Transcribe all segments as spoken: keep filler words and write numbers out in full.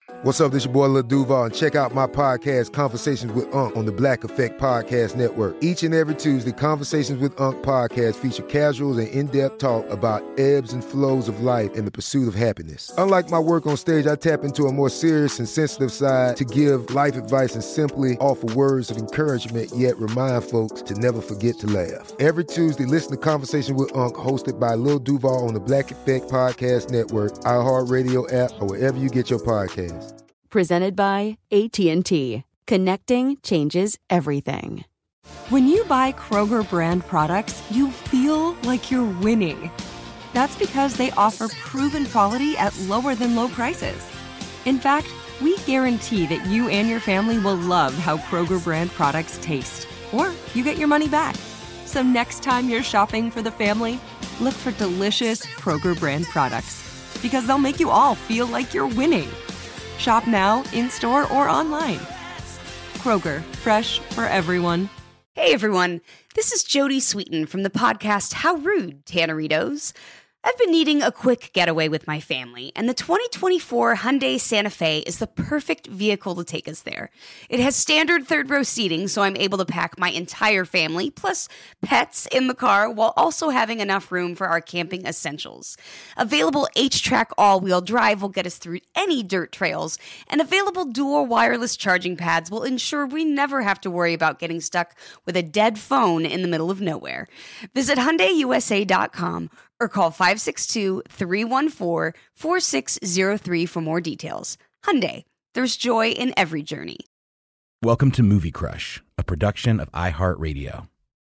What's up, this your boy Lil Duval, and check out my podcast, Conversations with Unc, on the Black Effect Podcast Network. Each and every Tuesday, Conversations with Unc podcast feature casuals and in-depth talk about ebbs and flows of life and the pursuit of happiness. Unlike my work on stage, I tap into a more serious and sensitive side to give life advice and simply offer words of encouragement, yet remind folks to never forget to laugh. Every Tuesday, listen to Conversations with Unc, hosted by Lil Duval on the Black Effect Podcast Network, iHeartRadio app, or wherever you get your podcasts. Presented by A T and T. Connecting changes everything. When you buy Kroger brand products, you feel like you're winning. That's because they offer proven quality at lower than low prices. In fact, we guarantee that you and your family will love how Kroger brand products taste, or you get your money back. So next time you're shopping for the family, look for delicious Kroger brand products, because they'll make you all feel like you're winning. Shop now, in-store, or online. Kroger, fresh for everyone. Hey, everyone. This is Jody Sweeten from the podcast How Rude, Tanneritos. I've been needing a quick getaway with my family, and the twenty twenty-four Hyundai Santa Fe is the perfect vehicle to take us there. It has standard third-row seating, so I'm able to pack my entire family, plus pets, in the car, while also having enough room for our camping essentials. Available H-Track all-wheel drive will get us through any dirt trails, and available dual wireless charging pads will ensure we never have to worry about getting stuck with a dead phone in the middle of nowhere. Visit Hyundai U S A dot com or call five six two, three one four, four six zero three for more details. Hyundai, there's joy in every journey. Welcome to Movie Crush, a production of iHeartRadio.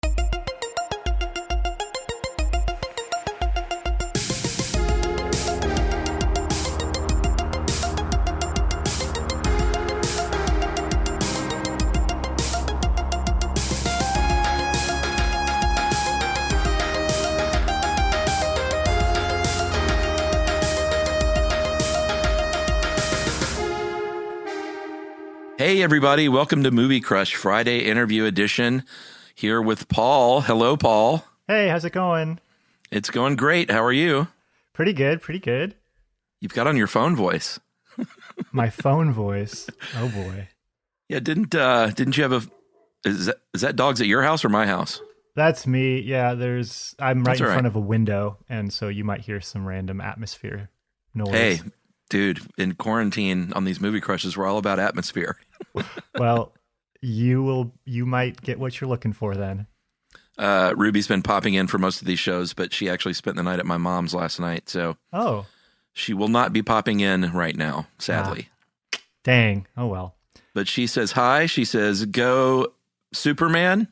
Hey, everybody. Welcome to Movie Crush Friday interview edition. Here with Paul. Hello, Paul. Hey, how's it going? It's going great. How are you? Pretty good, pretty good. You've got on your phone voice. My phone voice. Oh, boy. Yeah, didn't uh, didn't you have a... Is that, is that dogs at your house or my house? That's me. Yeah, there's... I'm right That's in all right. front of a window, and so you might hear some random atmosphere noise. Hey, dude, in quarantine on these Movie Crushes, we're all about atmosphere. Well, you will. You might get what you're looking for then. Uh, Ruby's been popping in for most of these shows, but she actually spent the night at my mom's last night, so Oh, she will not be popping in right now, sadly. Ah, dang. Oh, well. But she says hi. She says, go Superman.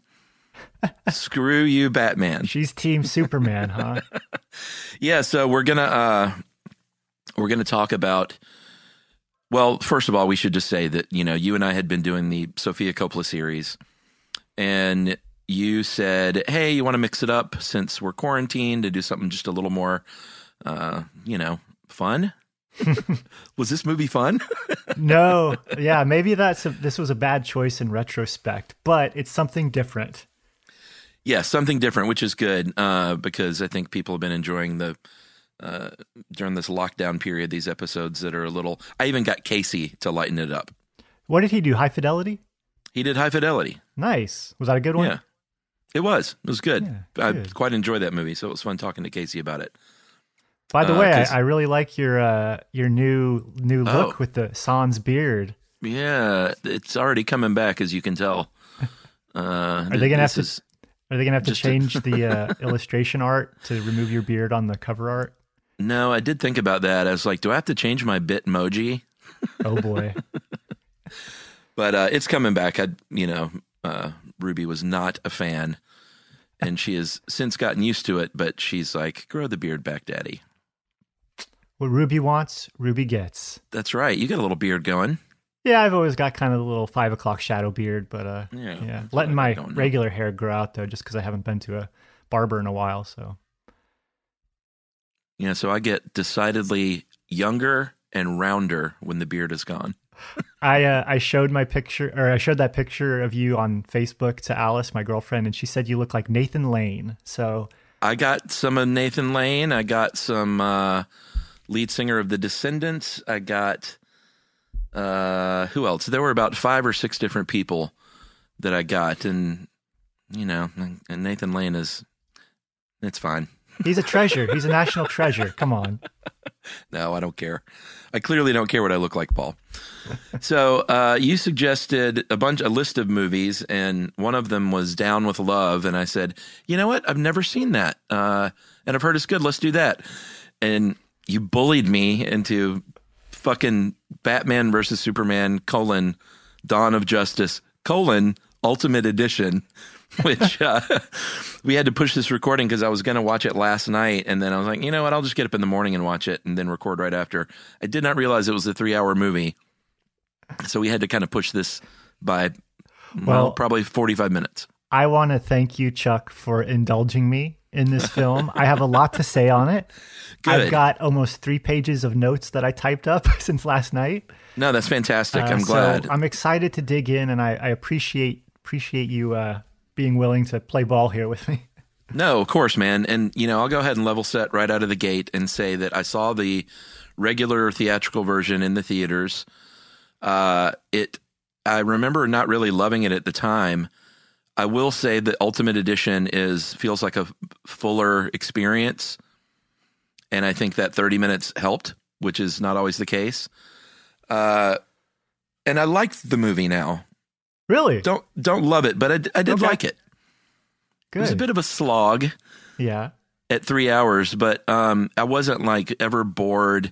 Screw you, Batman. She's Team Superman, huh? Yeah, so we're gonna uh, we're gonna talk about. Well, first of all, we should just say that you know you and I had been doing the Sofia Coppola series, and you said, "Hey, you want to mix it up since we're quarantined to do something just a little more, uh, you know, fun." Was this movie fun? No, yeah, maybe that's a, this was a bad choice in retrospect, but it's something different. Yeah, something different, which is good uh, because I think people have been enjoying the uh, during this lockdown period these episodes that are a little. I even got Casey to lighten it up. What did he do? High Fidelity? He did High Fidelity. Nice. Was that a good one? Yeah, it was. It was good. Yeah, I good. quite enjoyed that movie, so it was fun talking to Casey about it. By the Uh, way, 'cause- I, I really like your uh, your new new look Oh. with the sans beard. Yeah, it's already coming back, as you can tell. Uh, Are they gonna have this to? is- Are they gonna have to just a- change the uh, illustration art to remove your beard on the cover art? No, I did think about that. I was like, do I have to change my Bitmoji? Oh boy! But uh, it's coming back. I, you know, uh, Ruby was not a fan, and she has since gotten used to it. But she's like, grow the beard back, Daddy. What Ruby wants, Ruby gets. That's right. You got a little beard going. Yeah, I've always got kind of the little five o'clock shadow beard, but uh, Yeah, yeah, that's letting what I my don't know. regular hair grow out though, just because I haven't been to a barber in a while. So Yeah, so I get decidedly younger and rounder when the beard is gone. I uh, I showed my picture, or I showed that picture of you on Facebook to Alice, my girlfriend, and she said you look like Nathan Lane. So I got some of Nathan Lane. I got some uh, lead singer of The Descendants. I got Uh, who else? There were about five or six different people that I got, and you know, and Nathan Lane is, it's fine. He's a treasure. He's a national treasure. Come on. No, I don't care. I clearly don't care what I look like, Paul. So uh, you suggested a bunch, a list of movies, and one of them was Down with Love, and I said, you know what? I've never seen that, uh, and I've heard it's good. Let's do that. And you bullied me into fucking Batman versus Superman, colon, Dawn of Justice, colon, Ultimate Edition, which uh, we had to push this recording because I was going to watch it last night. And then I was like, you know what? I'll just get up in the morning and watch it and then record right after. I did not realize it was a three hour movie. So we had to kind of push this by, well, well probably forty-five minutes. I want to thank you, Chuck, for indulging me in this film. I have a lot to say on it. Good. I've got almost three pages of notes that I typed up since last night. No, that's fantastic. Uh, I'm glad. So I'm excited to dig in, and I, I appreciate appreciate you uh, being willing to play ball here with me. No, of course, man. And, you know, I'll go ahead and level set right out of the gate and say that I saw the regular theatrical version in the theaters. Uh, it, I remember not really loving it at the time. I will say that Ultimate Edition is feels like a fuller experience, and I think that thirty minutes helped, which is not always the case. Uh, and I liked the movie now. Really? Don't don't love it, but I, I did okay. like it. Good. It was a bit of a slog. Yeah. At three hours, but um, I wasn't like ever bored.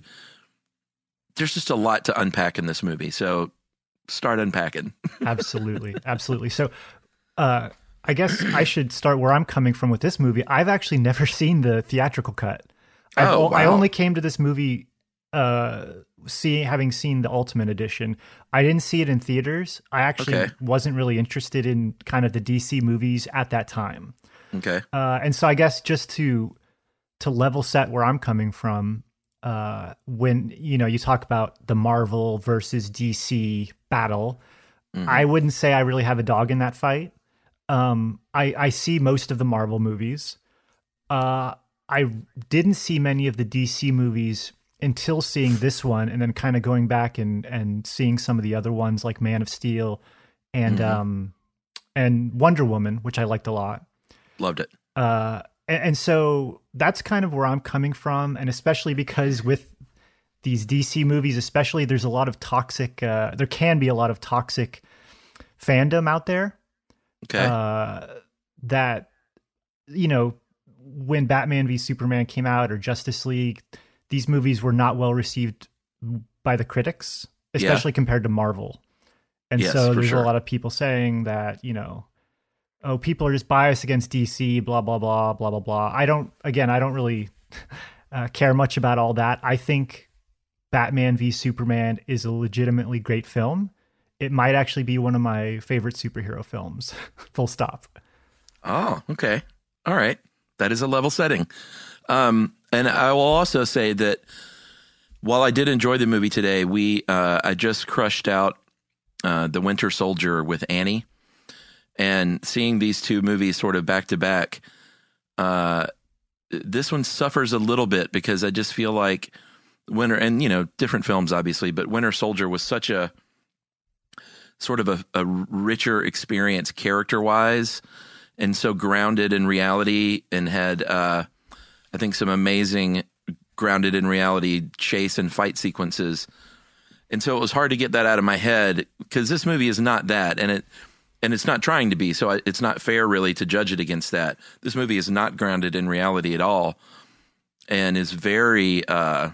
There's just a lot to unpack in this movie, so start unpacking. Absolutely, absolutely. So. Uh, I guess I should start where I'm coming from with this movie. I've actually never seen the theatrical cut. I've, oh, wow. I only came to this movie uh, see, having seen the Ultimate Edition. I didn't see it in theaters. I actually okay. wasn't really interested in kind of the D C movies at that time. Okay. Uh, and so I guess just to to level set where I'm coming from, uh, when you know you talk about the Marvel versus D C battle, mm-hmm. I wouldn't say I really have a dog in that fight. Um, I, I see most of the Marvel movies. Uh, I didn't see many of the D C movies until seeing this one, and then kind of going back and, and seeing some of the other ones like Man of Steel and mm-hmm. um and Wonder Woman, which I liked a lot. Loved it. Uh, and, and so that's kind of where I'm coming from, and especially because with these D C movies, especially, there's a lot of toxic. Uh, there can be a lot of toxic fandom out there. Okay. Uh, that, you know, when Batman v Superman came out or Justice League, these movies were not well received by the critics, especially yeah. compared to Marvel. And yes, so there's sure. a lot of people saying that, you know, oh, people are just biased against D C, blah, blah, blah, blah, blah, blah. I don't, again, I don't really uh, care much about all that. I think Batman v Superman is a legitimately great film. It might actually be one of my favorite superhero films. Full stop. Oh, okay. All right. That is a level setting. Um, and I will also say that while I did enjoy the movie today, we uh, I just crushed out uh, The Winter Soldier with Annie. And seeing these two movies sort of back to back, uh, this one suffers a little bit because I just feel like Winter, and you know, different films obviously, but Winter Soldier was such a sort of a, a richer experience character-wise, and so grounded in reality, and had, uh, I think, some amazing grounded in reality chase and fight sequences. And so it was hard to get that out of my head because this movie is not that, and it and it's not trying to be. So I, it's not fair really to judge it against that. This movie is not grounded in reality at all, and is very, uh,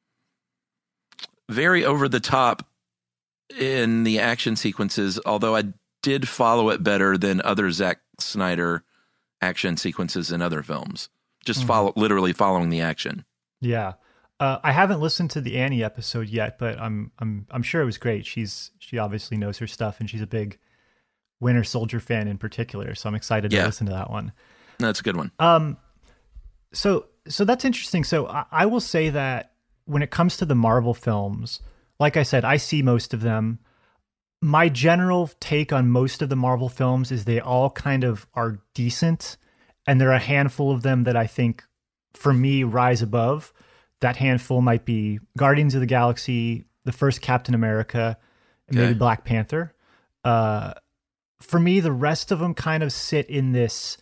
very over the top in the action sequences, although I did follow it better than other Zack Snyder action sequences in other films. Just mm-hmm. follow, literally following the action. Yeah, uh, I haven't listened to the Annie episode yet, but I'm I'm I'm sure it was great. She's she obviously knows her stuff, and she's a big Winter Soldier fan in particular. So I'm excited yeah. to listen to that one. No, that's a good one. Um, so so that's interesting. So I, I will say that when it comes to the Marvel films, like I said, I see most of them. My general take on most of the Marvel films is they all kind of are decent, and there are a handful of them that I think, for me, rise above. That handful might be Guardians of the Galaxy, the first Captain America, and maybe Black Panther. Uh, for me, the rest of them kind of sit in this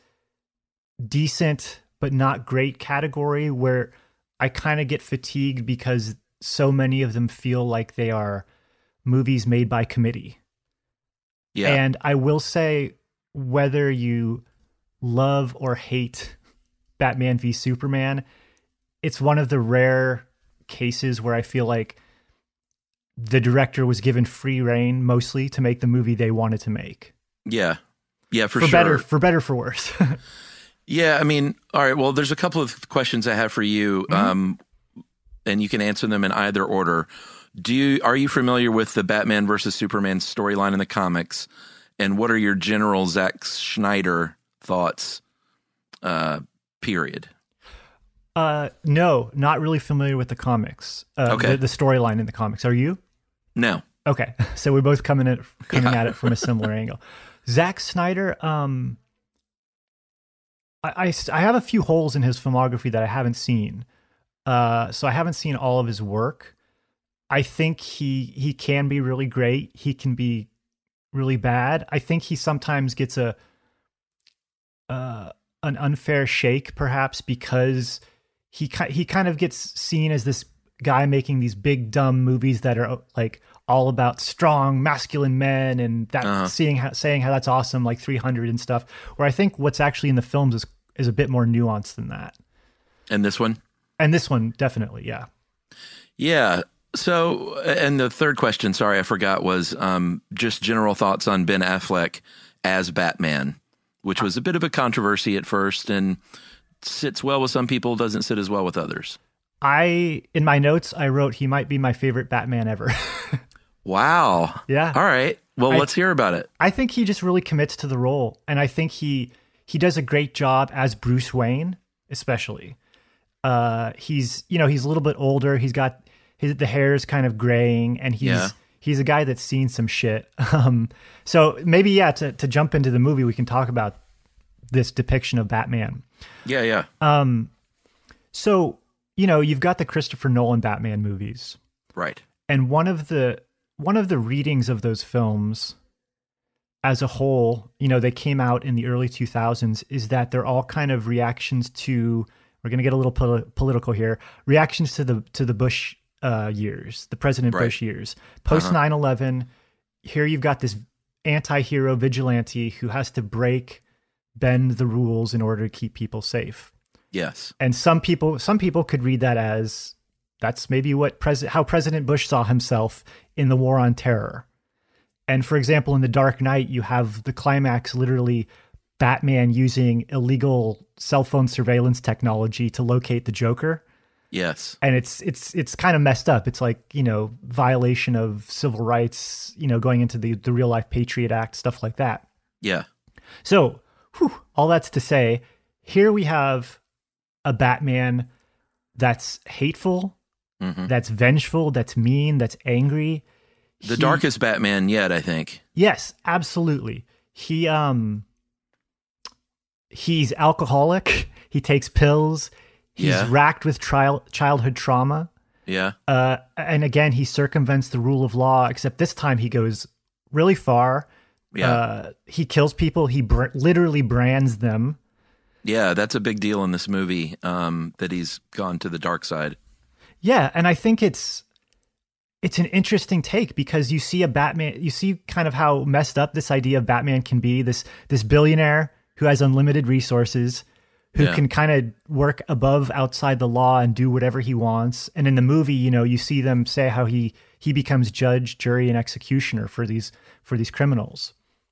decent but not great category where I kind of get fatigued because so many of them feel like they are movies made by committee. Yeah. And I will say, whether you love or hate Batman v Superman, it's one of the rare cases where I feel like the director was given free reign mostly to make the movie they wanted to make. Yeah. Yeah, for, for sure. better, for better, for worse. Yeah, I mean, all right, well, there's a couple of questions I have for you, mm-hmm. um, and you can answer them in either order. Do you Are you familiar with the Batman versus Superman storyline in the comics, and what are your general Zack Snyder thoughts, uh, period? Uh, no, not really familiar with the comics, uh, okay. the, the storyline in the comics. Are you? No. Okay, so we're both coming at, coming yeah. at it from a similar angle. Zack Snyder, um, I, I, I have a few holes in his filmography that I haven't seen. Uh, so I haven't seen all of his work. I think he he can be really great. He can be really bad. I think he sometimes gets a uh, an unfair shake, perhaps because he he kind of gets seen as this guy making these big dumb movies that are like all about strong masculine men and that uh-huh. seeing how, saying how that's awesome, like three hundred and stuff. Where I think what's actually in the films is is a bit more nuanced than that. And this one? And this one, definitely, yeah. Yeah. So, and the third question, sorry, I forgot, was um, just general thoughts on Ben Affleck as Batman, which was a bit of a controversy at first and sits well with some people, doesn't sit as well with others. I, in my notes, I wrote he might be my favorite Batman ever. Wow. Yeah. All right. Well, I, let's hear about it. I think he just really commits to the role. And I think he he does a great job as Bruce Wayne, especially. Uh, he's, you know, he's a little bit older. He's got his, the hair is kind of graying, and he's yeah. he's a guy that's seen some shit. Um, so maybe, yeah, to, to jump into the movie, we can talk about this depiction of Batman. Yeah, yeah. Um, so, you know, you've got the Christopher Nolan Batman movies. Right. And one of the one of the readings of those films as a whole, you know, they came out in the early two thousands, is that they're all kind of reactions to, we're going to get a little pol- political here, reactions to the to the Bush uh, years, the President right. Bush years. Post uh-huh. nine eleven, here you've got this anti-hero vigilante who has to break, bend the rules in order to keep people safe. Yes. And some people some people could read that as that's maybe what pres- how President Bush saw himself in the war on terror. And for example, in The Dark Knight, you have the climax literally Batman using illegal cell phone surveillance technology to locate the Joker. Yes. And it's it's it's kind of messed up. It's like, you know, violation of civil rights, you know, going into the, the Real Life Patriot Act, stuff like that. Yeah. So, whew, all that's to say, here we have a Batman that's hateful, mm-hmm. that's vengeful, that's mean, that's angry. The he, darkest Batman yet, I think. Yes, absolutely. He um he's alcoholic, he takes pills, he's yeah. racked with trial, childhood trauma. Yeah. Uh and again, he circumvents the rule of law, except this time he goes really far. Yeah. Uh, he kills people, he br- literally brands them. Yeah, that's a big deal in this movie, um, that he's gone to the dark side. Yeah, and I think it's it's an interesting take because you see a Batman, you see kind of how messed up this idea of Batman can be, this this billionaire who has unlimited resources, who yeah. can kind of work above, outside the law and do whatever he wants. And in the movie, you know, you see them say how he he becomes judge, jury, and executioner for these for these criminals.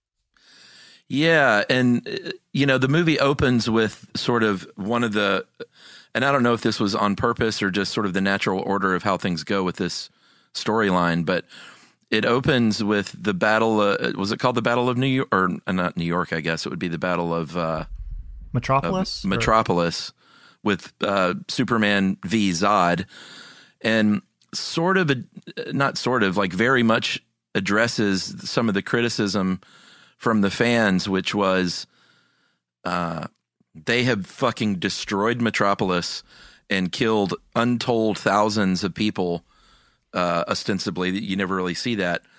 Yeah, and, you know, the movie opens with sort of one of the, and I don't know if this was on purpose or just sort of the natural order of how things go with this storyline, but it opens with the battle, uh, was it called the Battle of New York, or uh, not New York, I guess, it would be the Battle of... Uh, Metropolis? Of Metropolis, with uh, Superman v Zod, and sort of, a, not sort of, like very much addresses some of the criticism from the fans, which was uh, they have fucking destroyed Metropolis and killed untold thousands of people, uh, ostensibly. You never really see that.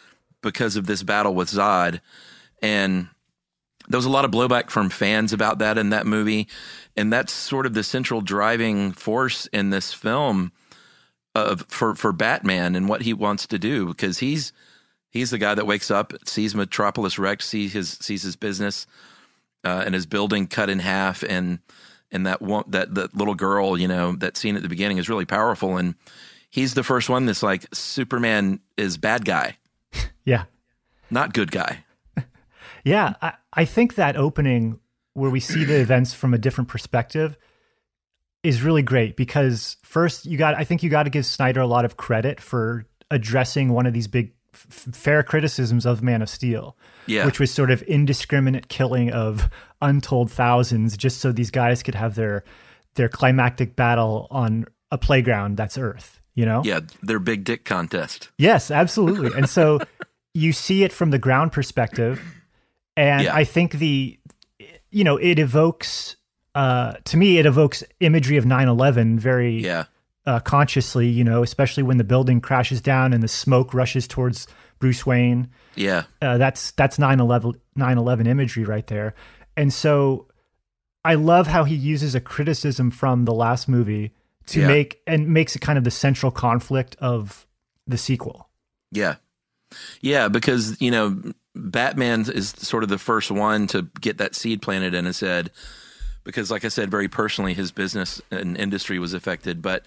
because of this battle with Zod. And there was a lot of blowback from fans about that in that movie. And that's sort of the central driving force in this film of for, for Batman and what he wants to do, because he's he's the guy that wakes up, sees Metropolis wrecked, sees his sees his business uh, and his building cut in half, and and that one, that that little girl, you know, that scene at the beginning is really powerful. And he's the first one that's like, Superman is bad guy, yeah, not good guy. Yeah, I, I think that opening where we see the events from a different perspective is really great, because first you got, I think you got to give Snyder a lot of credit for addressing one of these big f- fair criticisms of Man of Steel, yeah. which was sort of indiscriminate killing of untold thousands just so these guys could have their their climactic battle on a playground that's Earth, you know? Yeah, their big dick contest. Yes, absolutely. And so you see it from the ground perspective, and Yeah. I think the, you know, it evokes, uh, to me, it evokes imagery of nine eleven very Yeah. uh, consciously, you know, especially when the building crashes down and the smoke rushes towards Bruce Wayne. Yeah. Uh, that's that's nine eleven nine eleven imagery right there. And so I love how he uses a criticism from the last movie to Yeah. make, and makes it kind of the central conflict of the sequel. Yeah. Yeah, because, you know, Batman is sort of the first one to get that seed planted in his head, because, like I said, very personally, his business and industry was affected. But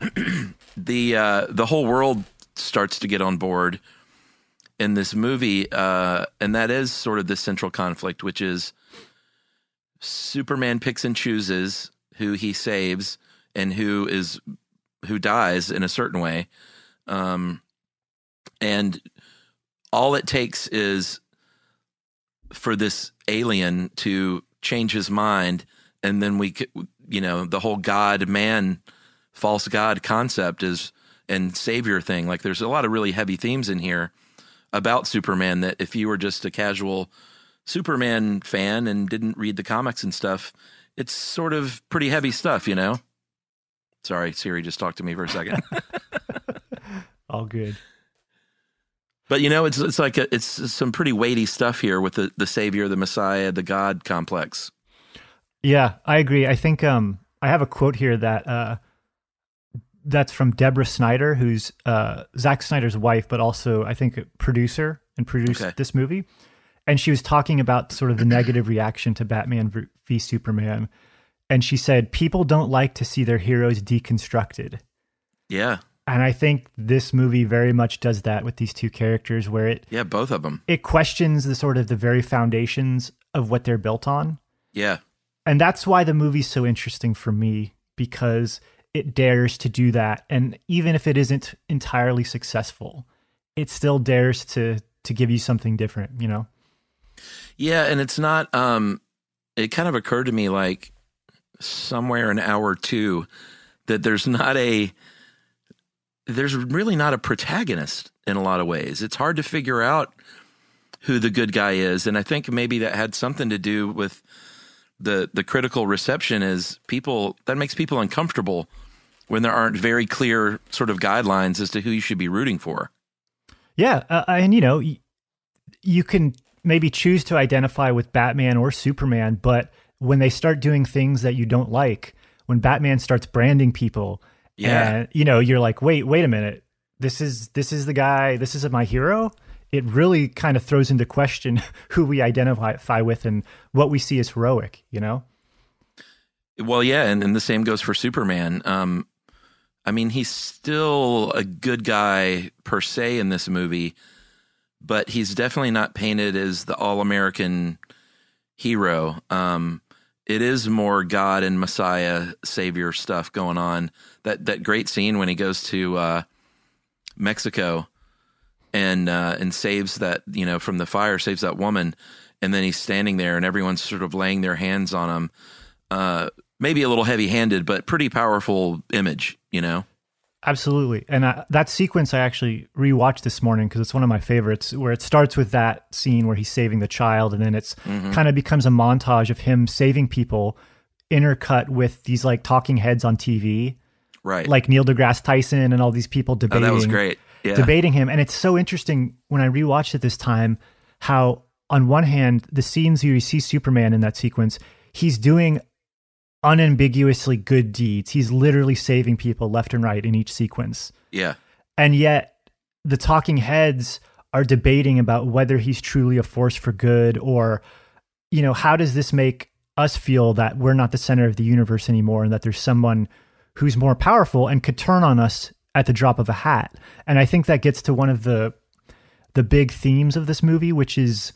the uh, the whole world starts to get on board in this movie, uh, and that is sort of the central conflict, which is Superman picks and chooses who he saves and who is who dies in a certain way, um, and all it takes is for this alien to change his mind, and then we could, you know, the whole God man, false God concept is, and savior thing. Like, there's a lot of really heavy themes in here about Superman that if you were just a casual Superman fan and didn't read the comics and stuff, it's sort of pretty heavy stuff, you know? Sorry, Siri just talked to me for a second. All good. But, you know, it's it's like a, it's some pretty weighty stuff here with the, the savior, the Messiah, the God complex. Yeah, I agree. I think um, I have a quote here that uh, that's from Deborah Snyder, who's uh, Zack Snyder's wife, but also I think a producer and produced Okay. this movie. And she was talking about sort of the negative reaction to Batman v Superman. And she said, people don't like to see their heroes deconstructed. Yeah. And I think this movie very much does that with these two characters, where it Yeah, both of them. it questions the sort of the very foundations of what they're built on. Yeah. And that's why the movie's so interesting for me, because it dares to do that. And even if it isn't entirely successful, it still dares to to give you something different, you know? Yeah, and it's not, um, it kind of occurred to me like somewhere in hour two that there's not a, there's really not a protagonist in a lot of ways. It's hard to figure out who the good guy is. And I think maybe that had something to do with the, the critical reception is people, that makes people uncomfortable when there aren't very clear sort of guidelines as to who you should be rooting for. Yeah. Uh, and, you know, y- you can maybe choose to identify with Batman or Superman, but when they start doing things that you don't like, when Batman starts branding people, Yeah. and, you know, you're like, wait, wait a minute. This is, this is the guy, this is my hero. It really kind of throws into question who we identify with and what we see as heroic, you know? Well, yeah, and, and the same goes for Superman. Um, I mean, he's still a good guy per se in this movie, but he's definitely not painted as the all-American hero. Um, it is more God and Messiah, Savior stuff going on. That that great scene when he goes to uh, Mexico and uh, and saves that, you know, from the fire, saves that woman, and then he's standing there and everyone's sort of laying their hands on him. Uh, maybe a little heavy-handed, but pretty powerful image, you know? Absolutely. And uh, that sequence I actually rewatched this morning because it's one of my favorites, where it starts with that scene where he's saving the child, and then it's Mm-hmm. kind of becomes a montage of him saving people, intercut with these like talking heads on T V, Right. like Neil deGrasse Tyson and all these people oh, debating. that was great. yeah. debating him. And it's so interesting when I rewatched it this time, how on one hand, the scenes where you see Superman in that sequence, he's doing unambiguously good deeds. He's literally saving people left and right in each sequence. Yeah. And yet the talking heads are debating about whether he's truly a force for good, or, you know, how does this make us feel that we're not the center of the universe anymore and that there's someone who's more powerful and could turn on us at the drop of a hat. And I think that gets to one of the the big themes of this movie, which is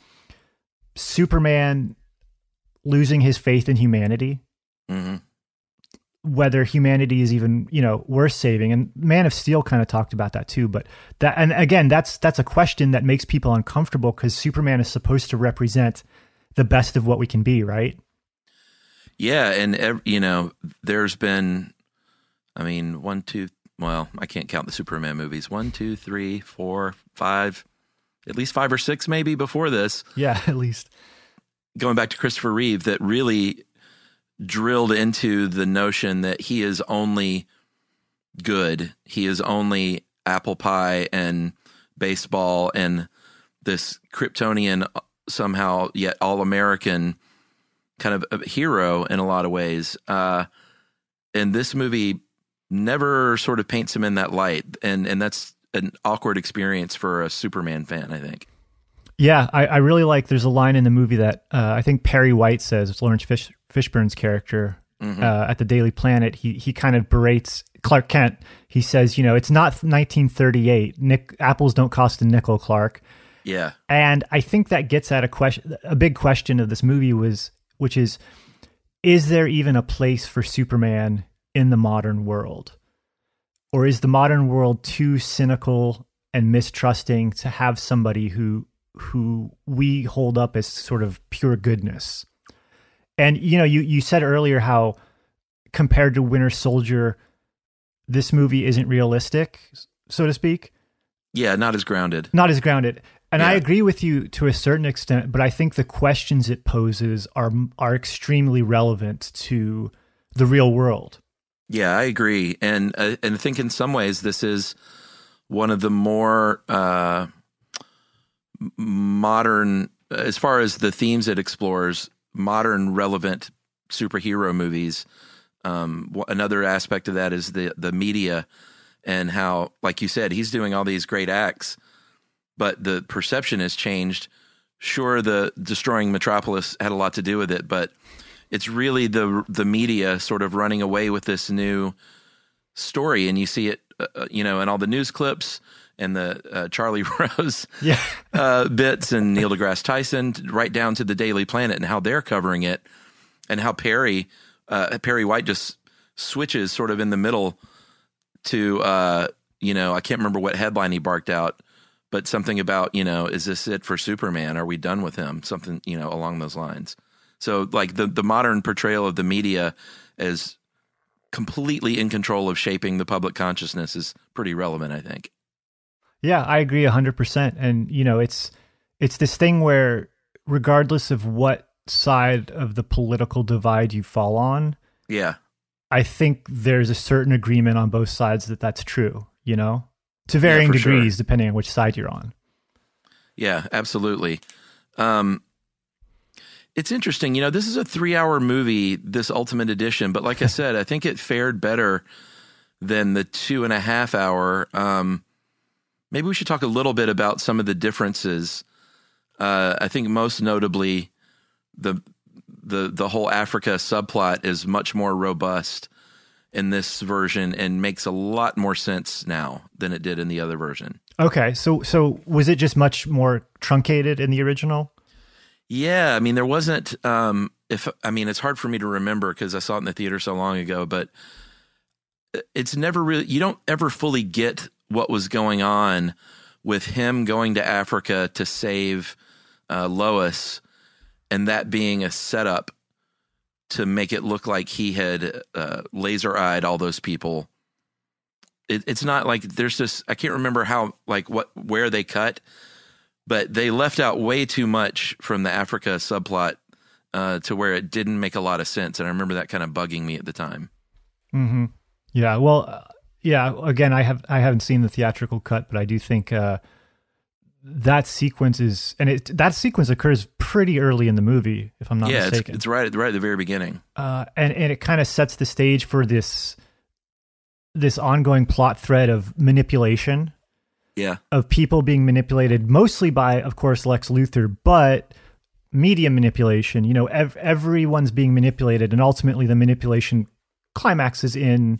Superman losing his faith in humanity. Mm-hmm. Whether humanity is even, you know, worth saving. And Man of Steel kind of talked about that too. But that, and again, that's that's a question that makes people uncomfortable, because Superman is supposed to represent the best of what we can be, right? Yeah, and you know, there's been, I mean, one, two, well, I can't count the Superman movies. One, two, three, four, five, at least five or six maybe before this. Yeah, at least. Going back to Christopher Reeve, that really drilled into the notion that he is only good. He is only apple pie and baseball and this Kryptonian, somehow yet all-American kind of a hero in a lot of ways. Uh, and this movie never sort of paints him in that light. And, and that's an awkward experience for a Superman fan, I think. Yeah, I, I really like, there's a line in the movie that uh, I think Perry White says, it's Lawrence Fish, Fishburne's character mm-hmm. uh, at the Daily Planet. He he kind of berates Clark Kent. He says, you know, it's not nineteen thirty-eight. Nick, apples don't cost a nickel, Clark. Yeah. And I think that gets at a question, a big question of this movie was, which is, is there even a place for Superman in the modern world? Or is the modern world too cynical and mistrusting to have somebody who who we hold up as sort of pure goodness? And, you know, you, you said earlier how compared to Winter Soldier, this movie isn't realistic, so to speak. Yeah, not as grounded. Not as grounded. And yeah. I agree with you to a certain extent, but I think the questions it poses are are extremely relevant to the real world. Yeah, I agree. And, uh, and I think in some ways this is one of the more uh, modern, as far as the themes it explores, modern relevant superhero movies. Um, another aspect of that is the the media and how, like you said, he's doing all these great acts, but the perception has changed. Sure, the destroying Metropolis had a lot to do with it, but it's really the the media sort of running away with this new story, and you see it, uh, you know, in all the news clips and the uh, Charlie Rose yeah. uh, bits and Neil deGrasse Tyson, right down to the Daily Planet and how they're covering it, and how Perry uh, Perry White just switches sort of in the middle to, uh, you know, I can't remember what headline he barked out, but something about, you know, is this it for Superman? Are we done with him? Something, you know, along those lines. So like the, the modern portrayal of the media as completely in control of shaping the public consciousness is pretty relevant, I think. Yeah, I agree one hundred percent. And, you know, it's it's this thing where regardless of what side of the political divide you fall on, yeah, I think there's a certain agreement on both sides that that's true, you know, to varying yeah, degrees sure. depending on which side you're on. Yeah, absolutely. Um, it's interesting. You know, this is a three-hour movie, this Ultimate Edition, but like I said, I think it fared better than the two and a half hour. Um, maybe we should talk a little bit about some of the differences. Uh, I think most notably, the the the whole Africa subplot is much more robust in this version and makes a lot more sense now than it did in the other version. Okay, so so was it just much more truncated in the original? Yeah, I mean, there wasn't. Um, if I mean, it's hard for me to remember because I saw it in the theater so long ago. But it's never really. You don't ever fully get what was going on with him going to Africa to save uh, Lois, and that being a setup to make it look like he had uh, laser-eyed all those people. It, it's not like there's just, I can't remember how, like what, where they cut, but they left out way too much from the Africa subplot uh, to where it didn't make a lot of sense. And I remember that kind of bugging me at the time. Mm-hmm. Yeah. Well, Yeah, again, I have I haven't seen the theatrical cut, but I do think uh, that sequence is, and it that sequence occurs pretty early in the movie, if I'm not yeah, mistaken. it's, it's right at right at the very beginning. Uh, and and it kind of sets the stage for this this ongoing plot thread of manipulation. Yeah, of people being manipulated, mostly by, of course, Lex Luthor, but media manipulation. You know, ev- everyone's being manipulated, and ultimately the manipulation climaxes in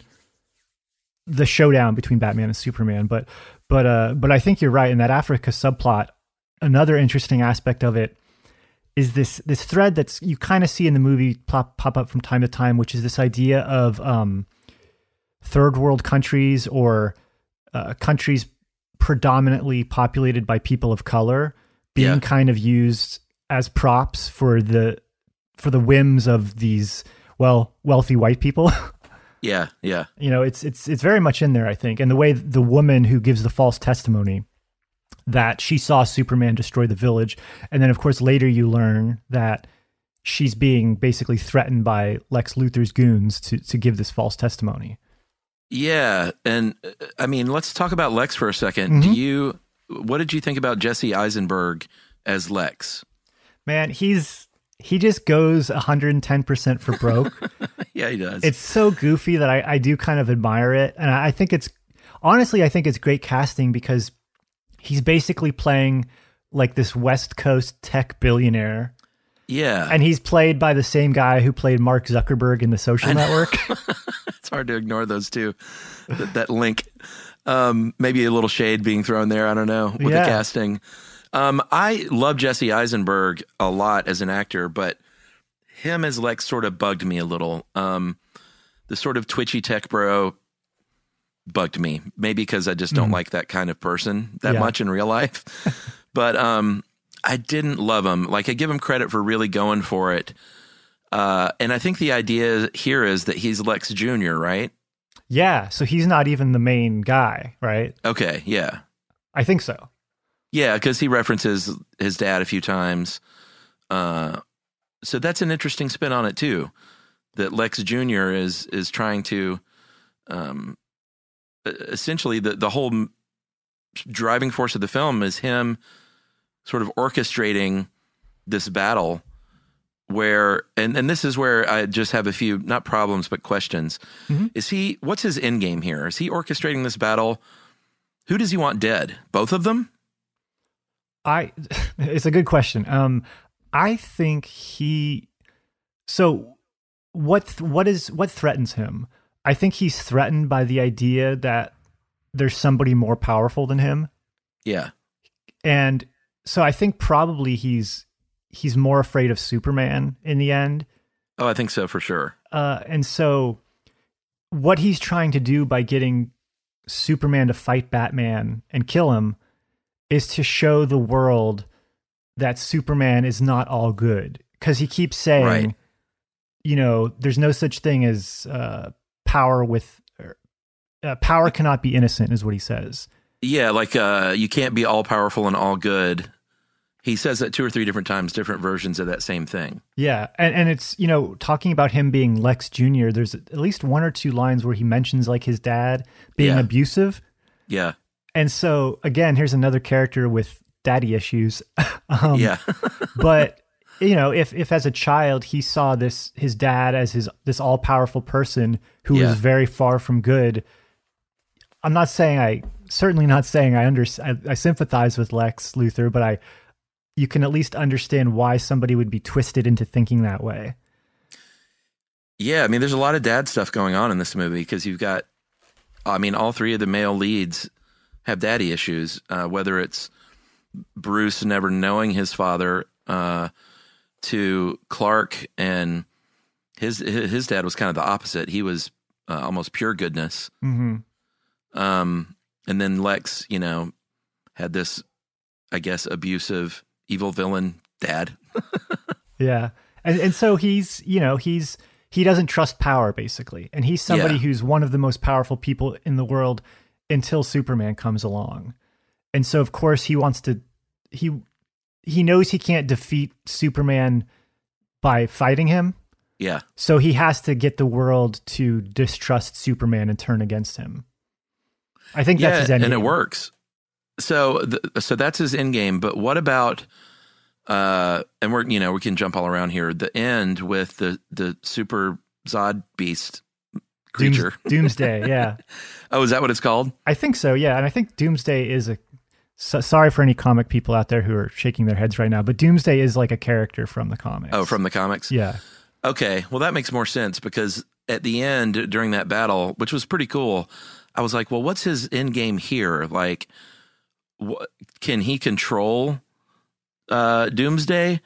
the showdown between Batman and Superman. But, but, uh, but I think you're right in that Africa subplot. Another interesting aspect of it is this this thread that's you kind of see in the movie pop pop up from time to time, which is this idea of um, third world countries or uh, countries predominantly populated by people of color being Yeah. kind of used as props for the for the whims of these well wealthy white people. yeah, yeah, You know, it's it's it's very much in there, I think. And the way the woman who gives the false testimony that she saw Superman destroy the village, and then of course later you learn that she's being basically threatened by Lex Luthor's goons to to give this false testimony. yeah. And uh, I mean, let's talk about Lex for a 2nd Mm-hmm. Do you? What did you think about Jesse Eisenberg as Lex? Man, he's he just goes one hundred ten percent for broke. Yeah, he does. It's so goofy that I, I do kind of admire it. And I, I think it's, honestly, I think it's great casting because he's basically playing like this West Coast tech billionaire. yeah, And he's played by the same guy who played Mark Zuckerberg in The Social Network. it's hard to ignore those two. that, that link. Um, maybe a little shade being thrown there. I don't know with Yeah. the casting. Um, I love Jesse Eisenberg a lot as an actor, but him as Lex sort of bugged me a little. Um, the sort of twitchy tech bro bugged me, maybe because I just don't like that kind of person that Yeah. much in real life. But um, I didn't love him. Like I give him credit for really going for it. Uh, and I think the idea here is that he's Lex Junior, right? Yeah, so he's not even the main guy, right? Okay, yeah. I think so. Yeah, because he references his dad a few times. Uh, so that's an interesting spin on it too. That Lex Junior is is trying to, um, essentially the the whole m- driving force of the film is him sort of orchestrating this battle. Where and and this is where I just have a few not problems but questions. Mm-hmm. Is he? What's his end game here? Is he orchestrating this battle? Who does he want dead? Both of them? I it's a good question. Um, I think he. So, what th- what is what threatens him? I think he's threatened by the idea that there's somebody more powerful than him, Yeah. and so I think probably he's he's more afraid of Superman in the end. Oh, I think so for sure. Uh, and so, what he's trying to do by getting Superman to fight Batman and kill him is to show the world that Superman is not all good. Because he keeps saying, Right. you know, there's no such thing as uh, power with uh, power cannot be innocent, is what he says. Yeah, like uh, you can't be all powerful and all good. He says that two or three different times, different versions of that same thing. Yeah, and and it's, you know, talking about him being Lex Junior, there's at least one or two lines where he mentions like his dad being Yeah. abusive. Yeah. And so, again, here's another character with daddy issues. um, Yeah. but, you know, if if as a child he saw this his dad as his this all powerful person who Yeah. was very far from good, I'm not saying I certainly not saying I under I, I sympathize with Lex Luthor, but I you can at least understand why somebody would be twisted into thinking that way. Yeah, I mean, there's a lot of dad stuff going on in this movie because you've got, I mean, all three of the male leads have daddy issues, uh, whether it's Bruce never knowing his father, uh, to Clark and his his dad was kind of the opposite. He was uh, almost pure goodness. Mm-hmm. Um, and then Lex, you know, had this, I guess, abusive, evil villain dad. Yeah. And and so he's, you know, he's he doesn't trust power basically. And he's somebody Yeah. who's one of the most powerful people in the world until Superman comes along. And so of course he wants to he he knows he can't defeat Superman by fighting him. Yeah. So he has to get the world to distrust Superman and turn against him. I think yeah, that's his end and game. it works. So, the, so that's his end game. But what about, uh, and we're, you know, we can jump all around here. The end with the, the super Zod beast creature. Dooms, Doomsday, yeah. Oh, is that what it's called? I think so, yeah. And I think Doomsday is a, so, sorry for any comic people out there who are shaking their heads right now, but Doomsday is like a character from the comics. Oh, from the comics? Yeah. Okay. Well, that makes more sense because at the end during that battle, which was pretty cool, I was like, well, what's his end game here? Like, what, can he control uh, Doomsday?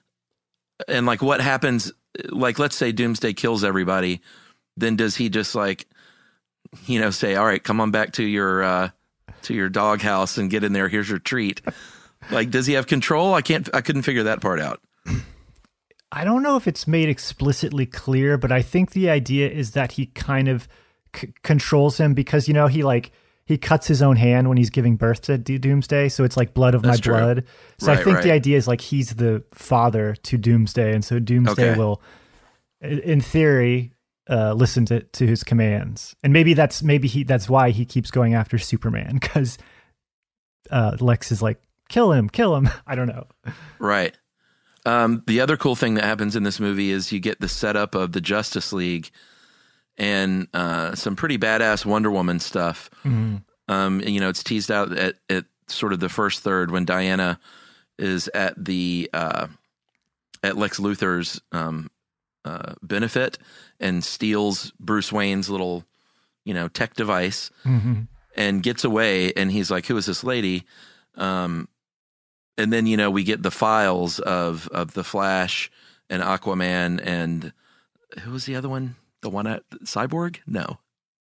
And like, what happens? Like, let's say Doomsday kills everybody. Then does he just like, you know, say, all right, come on back to your, uh, to your doghouse and get in there. Here's your treat. Like, does he have control? I can't, I couldn't figure that part out. I don't know if it's made explicitly clear, but I think the idea is that he kind of c- controls him because, you know, he like, he cuts his own hand when he's giving birth to Do- Doomsday. So it's like blood of That's my true. blood. So Right, I think right. the idea is like, he's the father to Doomsday. And so Doomsday Okay. will, in theory, uh, listen to, to his commands. And maybe that's, maybe he, that's why he keeps going after Superman. Cause, uh, Lex is like, kill him, kill him. I don't know. Right. Um, the other cool thing that happens in this movie is you get the setup of the Justice League and uh, some pretty badass Wonder Woman stuff. Mhm. Um, and, you know, it's teased out at, at sort of the first third when Diana is at the uh, at Lex Luthor's um, uh, benefit and steals Bruce Wayne's little, you know, tech device Mm-hmm. and gets away. And he's like, "Who is this lady?" Um, and then, you know, we get the files of of the Flash and Aquaman and who was the other one? The one at Cyborg? No.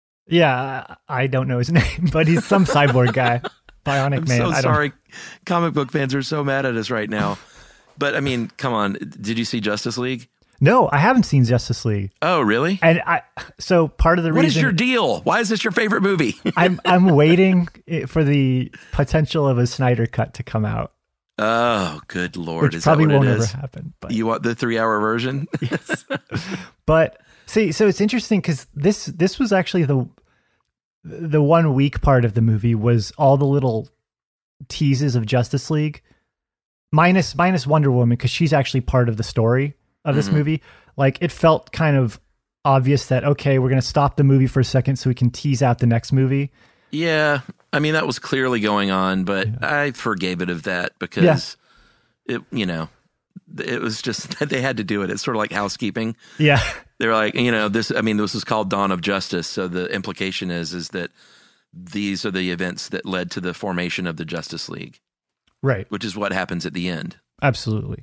Yeah, I don't know his name, but he's some cyborg guy. Bionic I'm Man. so I don't sorry. Comic book fans are so mad at us right now. But I mean, come on. Did you see Justice League? No, I haven't seen Justice League. Oh, really? And I so part of the What reason is your deal? Why is this your favorite movie? I'm I'm waiting for the potential of a Snyder cut to come out, Oh, good Lord. which Is probably that what won't it ever is? happen. But You want the three hour version? yes. But see, so it's interesting because this this was actually the the one weak part of the movie was all the little teases of Justice League, minus minus Wonder Woman because she's actually part of the story of this Mhm. movie. Like it felt kind of obvious that okay, we're gonna stop the movie for a second so we can tease out the next movie. Yeah. I mean, that was clearly going on, but I forgave it of that because it, you know, it was just that they had to do it. It's sort of like housekeeping. Yeah, They're like, you know, this, I mean, this is called Dawn of Justice. So the implication is, is that these are the events that led to the formation of the Justice League, right. which is what happens at the end. Absolutely.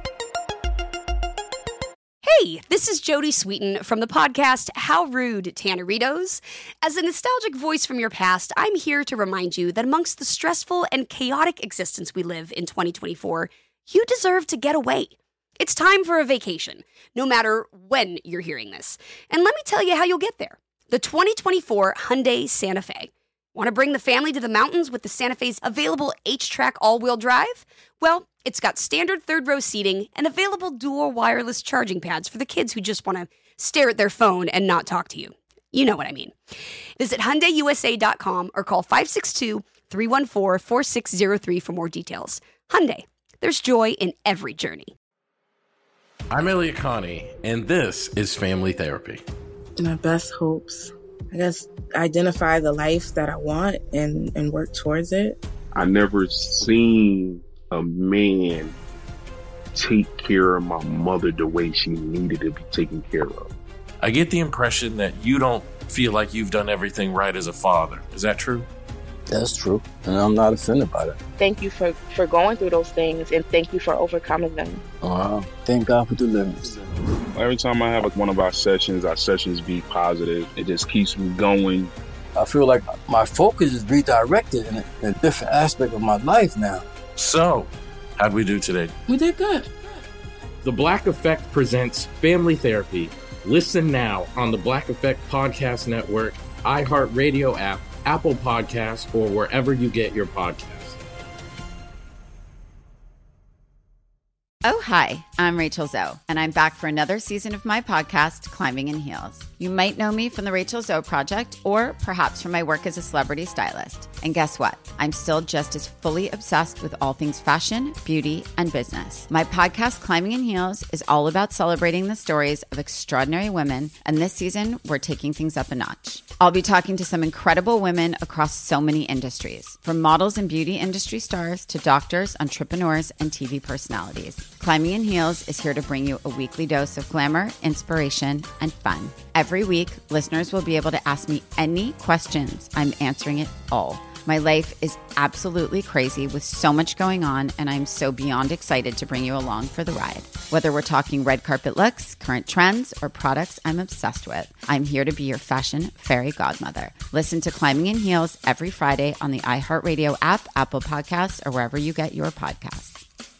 Hey, this is Jodie Sweetin from the podcast How Rude, Tanneritos. As a nostalgic voice from your past, I'm here to remind you that amongst the stressful and chaotic existence we live in twenty twenty-four, you deserve to get away. It's time for a vacation, no matter when you're hearing this. And let me tell you how you'll get there. The twenty twenty-four Hyundai Santa Fe. Want to bring the family to the mountains with the Santa Fe's available H-Track all-wheel drive? Well, it's got standard third-row seating and available dual wireless charging pads for the kids who just want to stare at their phone and not talk to you. You know what I mean. Visit Hyundai U S A dot com or call five six two, three one four, four six zero three for more details. Hyundai, there's joy in every journey. I'm Elliot Connie, and this is Family Therapy. My best hopes, I guess, identify the life that I want and, and work towards it. I never seen a man take care of my mother the way she needed to be taken care of. I get the impression that you don't feel like you've done everything right as a father. Is that true? That's true, and I'm not offended by that. Thank you for, for going through those things, and thank you for overcoming them. Wow. Thank God for deliverance. Every time I have like one of our sessions, our sessions be positive. It just keeps me going. I feel like my focus is redirected in a, in a different aspect of my life now. So, how'd we do today? We did good. The Black Effect presents Family Therapy. Listen now on the Black Effect Podcast Network, iHeartRadio app, Apple Podcasts, or wherever you get your podcasts. Oh, hi, I'm Rachel Zoe, and I'm back for another season of my podcast, Climbing in Heels. You might know me from the Rachel Zoe Project, or perhaps from my work as a celebrity stylist. And guess what? I'm still just as fully obsessed with all things fashion, beauty, and business. My podcast, Climbing in Heels, is all about celebrating the stories of extraordinary women, and this season, we're taking things up a notch. I'll be talking to some incredible women across so many industries, from models and beauty industry stars to doctors, entrepreneurs, and T V personalities. Climbing in Heels is here to bring you a weekly dose of glamour, inspiration, and fun. Every week, listeners will be able to ask me any questions. I'm answering it all. My life is absolutely crazy with so much going on, and I'm so beyond excited to bring you along for the ride. Whether we're talking red carpet looks, current trends, or products I'm obsessed with, I'm here to be your fashion fairy godmother. Listen to Climbing in Heels every Friday on the iHeartRadio app, Apple Podcasts, or wherever you get your podcasts.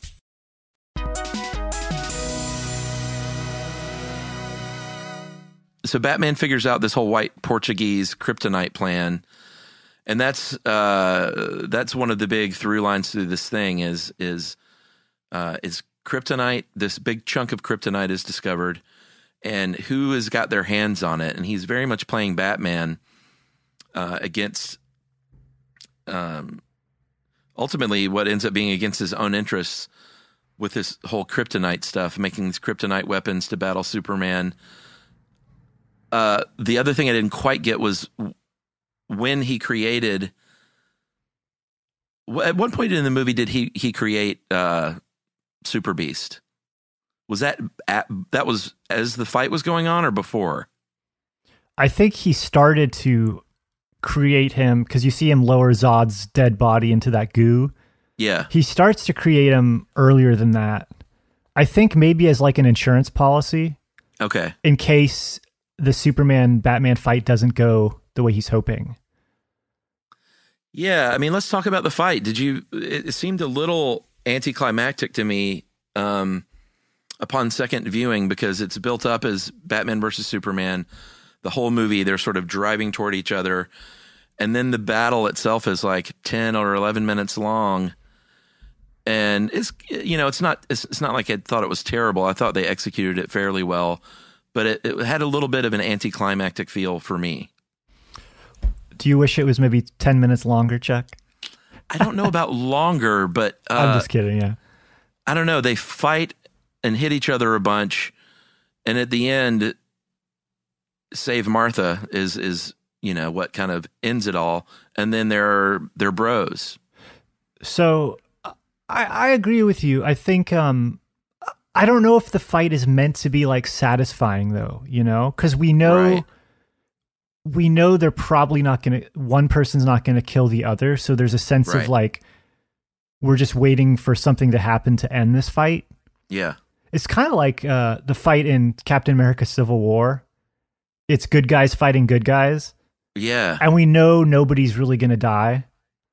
So Batman figures out this whole white Portuguese kryptonite plan, and that's uh, that's one of the big through lines through this thing is is uh, is kryptonite. This big chunk of kryptonite is discovered, and who has got their hands on it? And he's very much playing Batman uh, against, um, ultimately, what ends up being against his own interests with this whole kryptonite stuff, making these kryptonite weapons to battle Superman. Uh, the other thing I didn't quite get was when he created. At one point in the movie, did he he create uh, Super Beast? Was that at, that was as the fight was going on or before? I think he started to create him because you see him lower Zod's dead body into that goo. Yeah, he starts to create him earlier than that. I think maybe as like an insurance policy. Okay, in case the Superman Batman fight doesn't go the way he's hoping. Yeah, I mean, let's talk about the fight. Did you? It, it seemed a little anticlimactic to me um, upon second viewing because it's built up as Batman versus Superman. The whole movie, they're sort of driving toward each other, and then the battle itself is like ten or eleven minutes long. And it's you know, it's not it's, it's not like I thought it was terrible. I thought they executed it fairly well. But it, it had a little bit of an anticlimactic feel for me. Do you wish it was maybe ten minutes longer, Chuck? I don't know about longer, but... Uh, I'm just kidding, yeah. I don't know. They fight and hit each other a bunch. And at the end, Save Martha is, is you know, what kind of ends it all. And then they're, they're bros. So I, I agree with you. I think... Um, I don't know if the fight is meant to be like satisfying though, you know, because we know right. we know they're probably not going to, one person's not going to kill the other. So there's a sense right. of like, we're just waiting for something to happen to end this fight. Yeah. It's kind of like uh, the fight in Captain America Civil War. It's good guys fighting good guys. Yeah. And we know nobody's really going to die.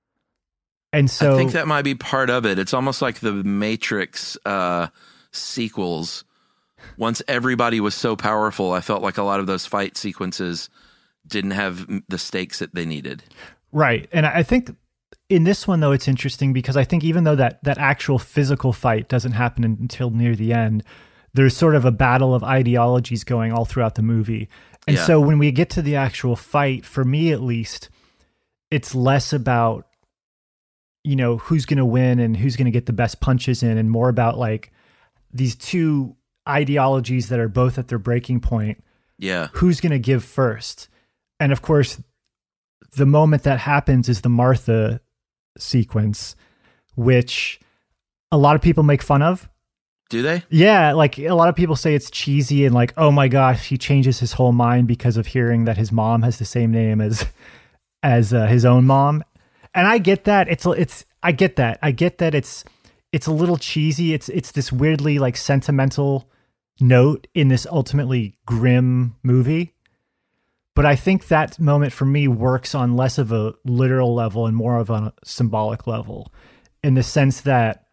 And so I think that might be part of it. It's almost like the Matrix, uh, sequels. Once everybody was so powerful, I felt like a lot of those fight sequences didn't have the stakes that they needed. Right. And I think in this one, though, it's interesting because I think even though that, that actual physical fight doesn't happen until near the end, there's sort of a battle of ideologies going all throughout the movie. And yeah. so when we get to the actual fight, for me at least, it's less about, you know, who's going to win and who's going to get the best punches in, and more about like, these two ideologies that are both at their breaking point. Yeah. Who's going to give first? And of course, the moment that happens is the Martha sequence, which a lot of people make fun of. Do they? Yeah. Like a lot of people say it's cheesy and like, oh my gosh, he changes his whole mind because of hearing that his mom has the same name as, as uh, his own mom. And I get that. It's, it's, I get that. I get that it's, It's a little cheesy. It's it's this weirdly like sentimental note in this ultimately grim movie. But I think that moment for me works on less of a literal level and more of a symbolic level, in the sense that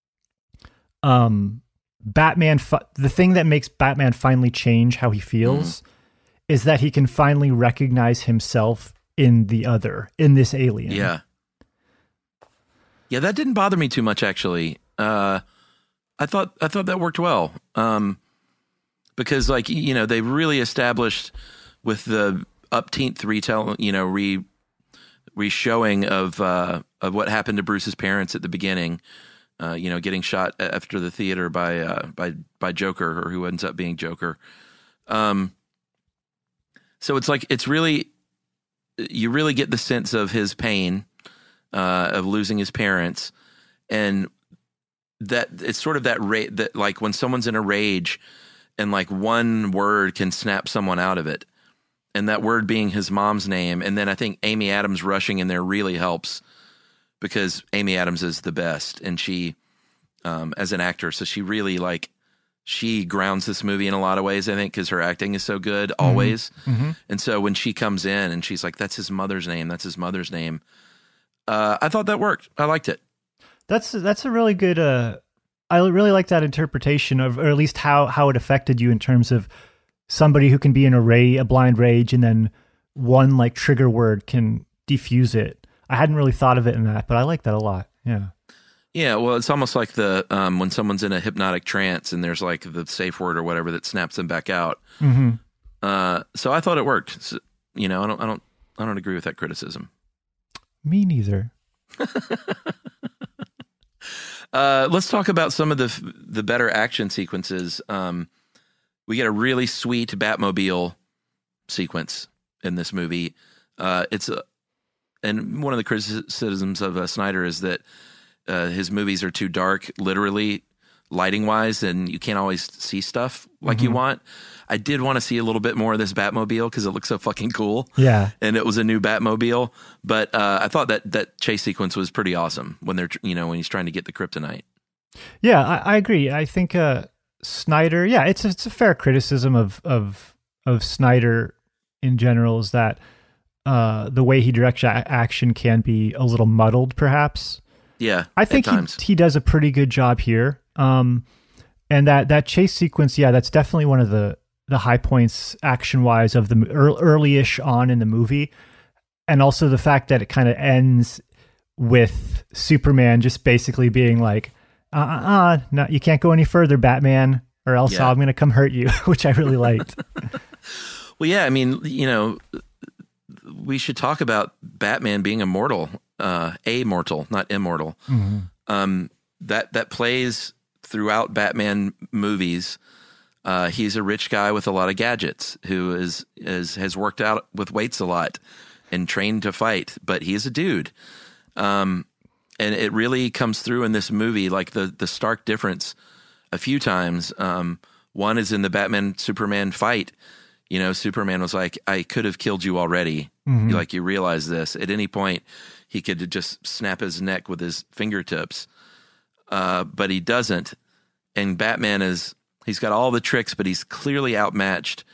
um, Batman, fi- the thing that makes Batman finally change how he feels mm. is that he can finally recognize himself in the other, in this alien. Yeah. Yeah, that didn't bother me too much, actually. Uh, I thought I thought that worked well. Um, because like you know they really established with the upteenth retell, you know, re re-showing of uh, of what happened to Bruce's parents at the beginning. Uh, you know, getting shot after the theater by uh, by by Joker, or who ends up being Joker. Um, so it's like it's really you really get the sense of his pain uh, of losing his parents, and that it's sort of that ra- that like when someone's in a rage, and like one word can snap someone out of it, and that word being his mom's name, and then I think Amy Adams rushing in there really helps. Because Amy Adams is the best, and she, um, as an actor, so she really like she grounds this movie in a lot of ways. I think because her acting is so good always, Mm-hmm. and so when she comes in and she's like, "That's his mother's name. That's his mother's name." Uh, I thought that worked. I liked it. That's that's a really good. Uh, I really like that interpretation of, or at least how how it affected you in terms of somebody who can be in a ray, a blind rage, and then one like trigger word can defuse it. I hadn't really thought of it in that, but I like that a lot. Yeah. Yeah. Well, it's almost like the, um, when someone's in a hypnotic trance and there's like the safe word or whatever that snaps them back out. Mm-hmm. Uh, so I thought it worked. So, you know, I don't, I don't, I don't agree with that criticism. Me neither. uh, let's talk about some of the, the better action sequences. Um, we get a really sweet Batmobile sequence in this movie. Uh, it's a, And one of the criticisms of uh, Snyder is that uh, his movies are too dark, literally lighting wise, and you can't always see stuff like Mm-hmm. you want. I did want to see a little bit more of this Batmobile because it looks so fucking cool. Yeah. And it was a new Batmobile, but uh, I thought that that chase sequence was pretty awesome when they're, you know, when he's trying to get the kryptonite. Yeah, I, I agree. I think uh, Snyder. Yeah, it's it's a fair criticism of of of Snyder in general is that. Uh, the way he directs a- action can be a little muddled, perhaps. Yeah, I think at times. he he does a pretty good job here. Um, and that that chase sequence, yeah, that's definitely one of the the high points action wise of the early, early-ish on in the movie, and also the fact that it kind of ends with Superman just basically being like, "Uh, uh, uh no, you can't go any further, Batman, or else Yeah. I'm going to come hurt you," which I really liked. Well, yeah, I mean, you know. We should talk about Batman being immortal, uh, amortal, not immortal. Mm-hmm. Um, that that plays throughout Batman movies. Uh, he's a rich guy with a lot of gadgets who is, is has worked out with weights a lot and trained to fight, but he's a dude. Um, and it really comes through in this movie, like the the stark difference a few times. Um, one is in the Batman Superman fight. You know, Superman was like, I could have killed you already. Mhm. You, like, you realize this. At any point, he could just snap his neck with his fingertips. Uh, but he doesn't. And Batman is, he's got all the tricks, but he's clearly outmatched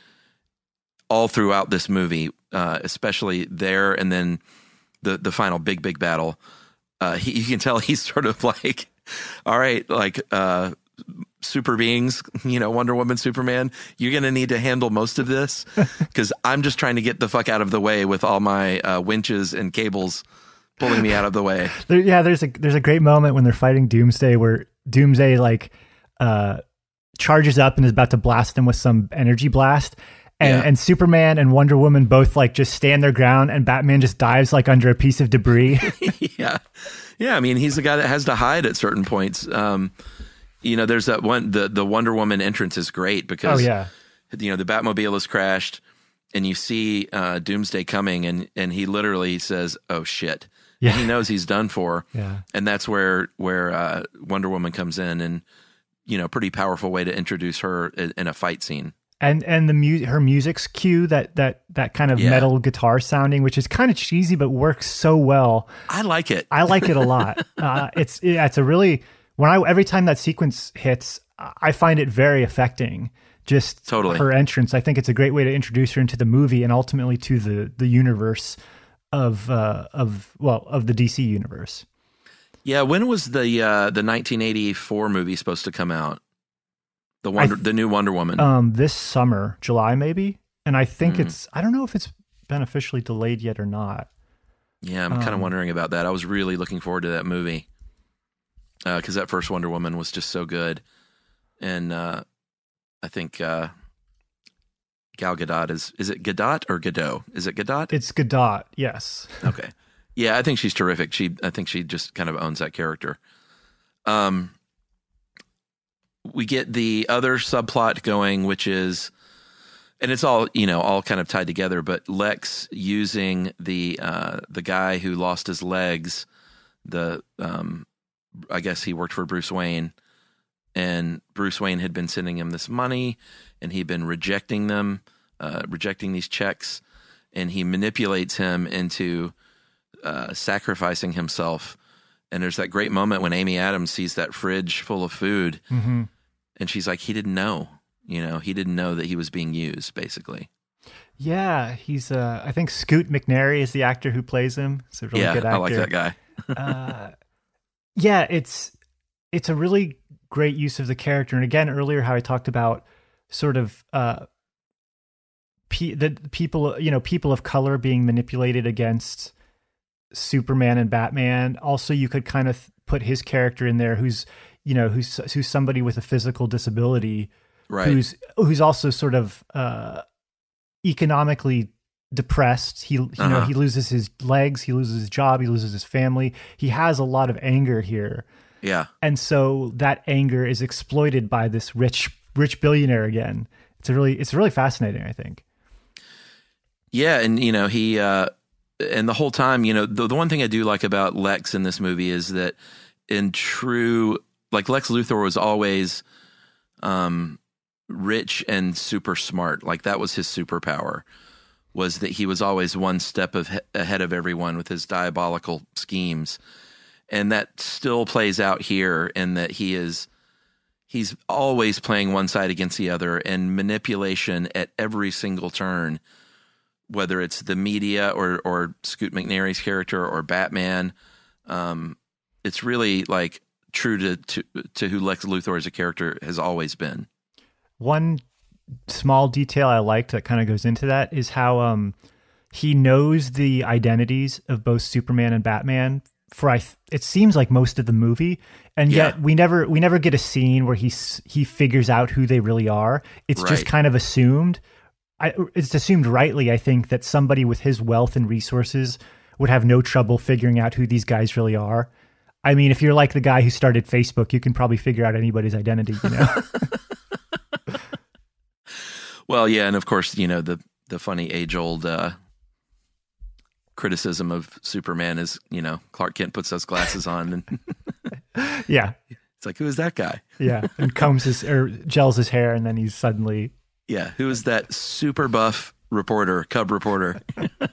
all throughout this movie, uh, especially there and then the, the final big, big battle. Uh, he, you can tell he's sort of like, all right, like, uh, super beings, you know, Wonder Woman, Superman, you're going to need to handle most of this because I'm just trying to get the fuck out of the way with all my uh, winches and cables pulling me out of the way. There, yeah, there's a there's a great moment when they're fighting Doomsday where Doomsday like uh, charges up and is about to blast them with some energy blast. And, Yeah. and Superman and Wonder Woman both like just stand their ground and Batman just dives like under a piece of debris. yeah. Yeah. I mean, he's the guy that has to hide at certain points. Um, You know, there's that one, the, the Wonder Woman entrance is great because, Oh, yeah. you know, the Batmobile has crashed and you see uh, Doomsday coming and, and he literally says, oh, shit. Yeah. And he knows he's done for. Yeah. And that's where, where uh, Wonder Woman comes in and, you know, pretty powerful way to introduce her in, in a fight scene. And and the mu- her music's cue, that that that kind of Yeah. metal guitar sounding, which is kind of cheesy but works so well. I like it. I like it a lot. uh, it's yeah, it's a really when I every time that sequence hits, I find it very affecting. Just Totally. her entrance. I think it's a great way to introduce her into the movie and ultimately to the the universe of uh, of well of the D C universe. Yeah, when was the uh, the nineteen eighty-four movie supposed to come out? The Wonder, th- the new Wonder Woman. Um, this summer, July maybe, and I think Hmm. it's I don't know if it's been officially delayed yet or not. Yeah, I'm kind of Um, wondering about that. I was really looking forward to that movie because that first Wonder Woman was just so good. and uh, I think uh, Gal Gadot is is it Gadot or Gadot? Is it Gadot? It's Gadot, yes. Okay. Yeah, I think she's terrific. She I think she just kind of owns that character. Um we get the other subplot going, which is, and it's all, you know, all kind of tied together, but Lex using the uh the guy who lost his legs, the um I guess he worked for Bruce Wayne, and Bruce Wayne had been sending him this money and he'd been rejecting them, uh, rejecting these checks, and he manipulates him into uh, sacrificing himself. And there's that great moment when Amy Adams sees that fridge full of food, mm-hmm. and she's like, he didn't know, you know, he didn't know that he was being used, basically. Yeah, he's, uh, I think Scoot McNairy is the actor who plays him. It's a really yeah, good actor. I like that guy. uh, yeah, it's it's a really great use of the character. And again, earlier how I talked about sort of uh, pe- the people, you know, people of color being manipulated against Superman and Batman. Also, you could kind of put his character in there, who's, you know, who's who's somebody with a physical disability, right? Who's who's also sort of uh, economically depressed. He, you uh-huh. know, he loses his legs, he loses his job, he loses his family. He has a lot of anger here. Yeah. And so that anger is exploited by this rich, rich billionaire again. It's a really, it's really fascinating, I think. Yeah. And, you know, he, uh, and the whole time, you know, the, the one thing I do like about Lex in this movie is that in true, like Lex Luthor was always, um, rich and super smart. Like that was his superpower, was that he was always one step of, ahead of everyone with his diabolical schemes. And that still plays out here in that he is, he's always playing one side against the other, and manipulation at every single turn, whether it's the media or, or Scoot McNairy's character or Batman. Um, it's really like true to, to, to who Lex Luthor as a character has always been. One small detail I liked that kind of goes into that is how um, he knows the identities of both Superman and Batman for I th- it seems like most of the movie, and yet yeah. we never we never get a scene where he he figures out who they really are. It's right. just kind of assumed. I, it's assumed rightly, I think, that somebody with his wealth and resources would have no trouble figuring out who these guys really are. I mean, if you're like the guy who started Facebook, you can probably figure out anybody's identity, you know. Well, yeah, and of course, you know, the the funny age-old uh, criticism of Superman is, you know, Clark Kent puts those glasses on and yeah, it's like, who is that guy? Yeah, and combs his or gels his hair, and then he's suddenly yeah, who is that super buff reporter, Cub reporter?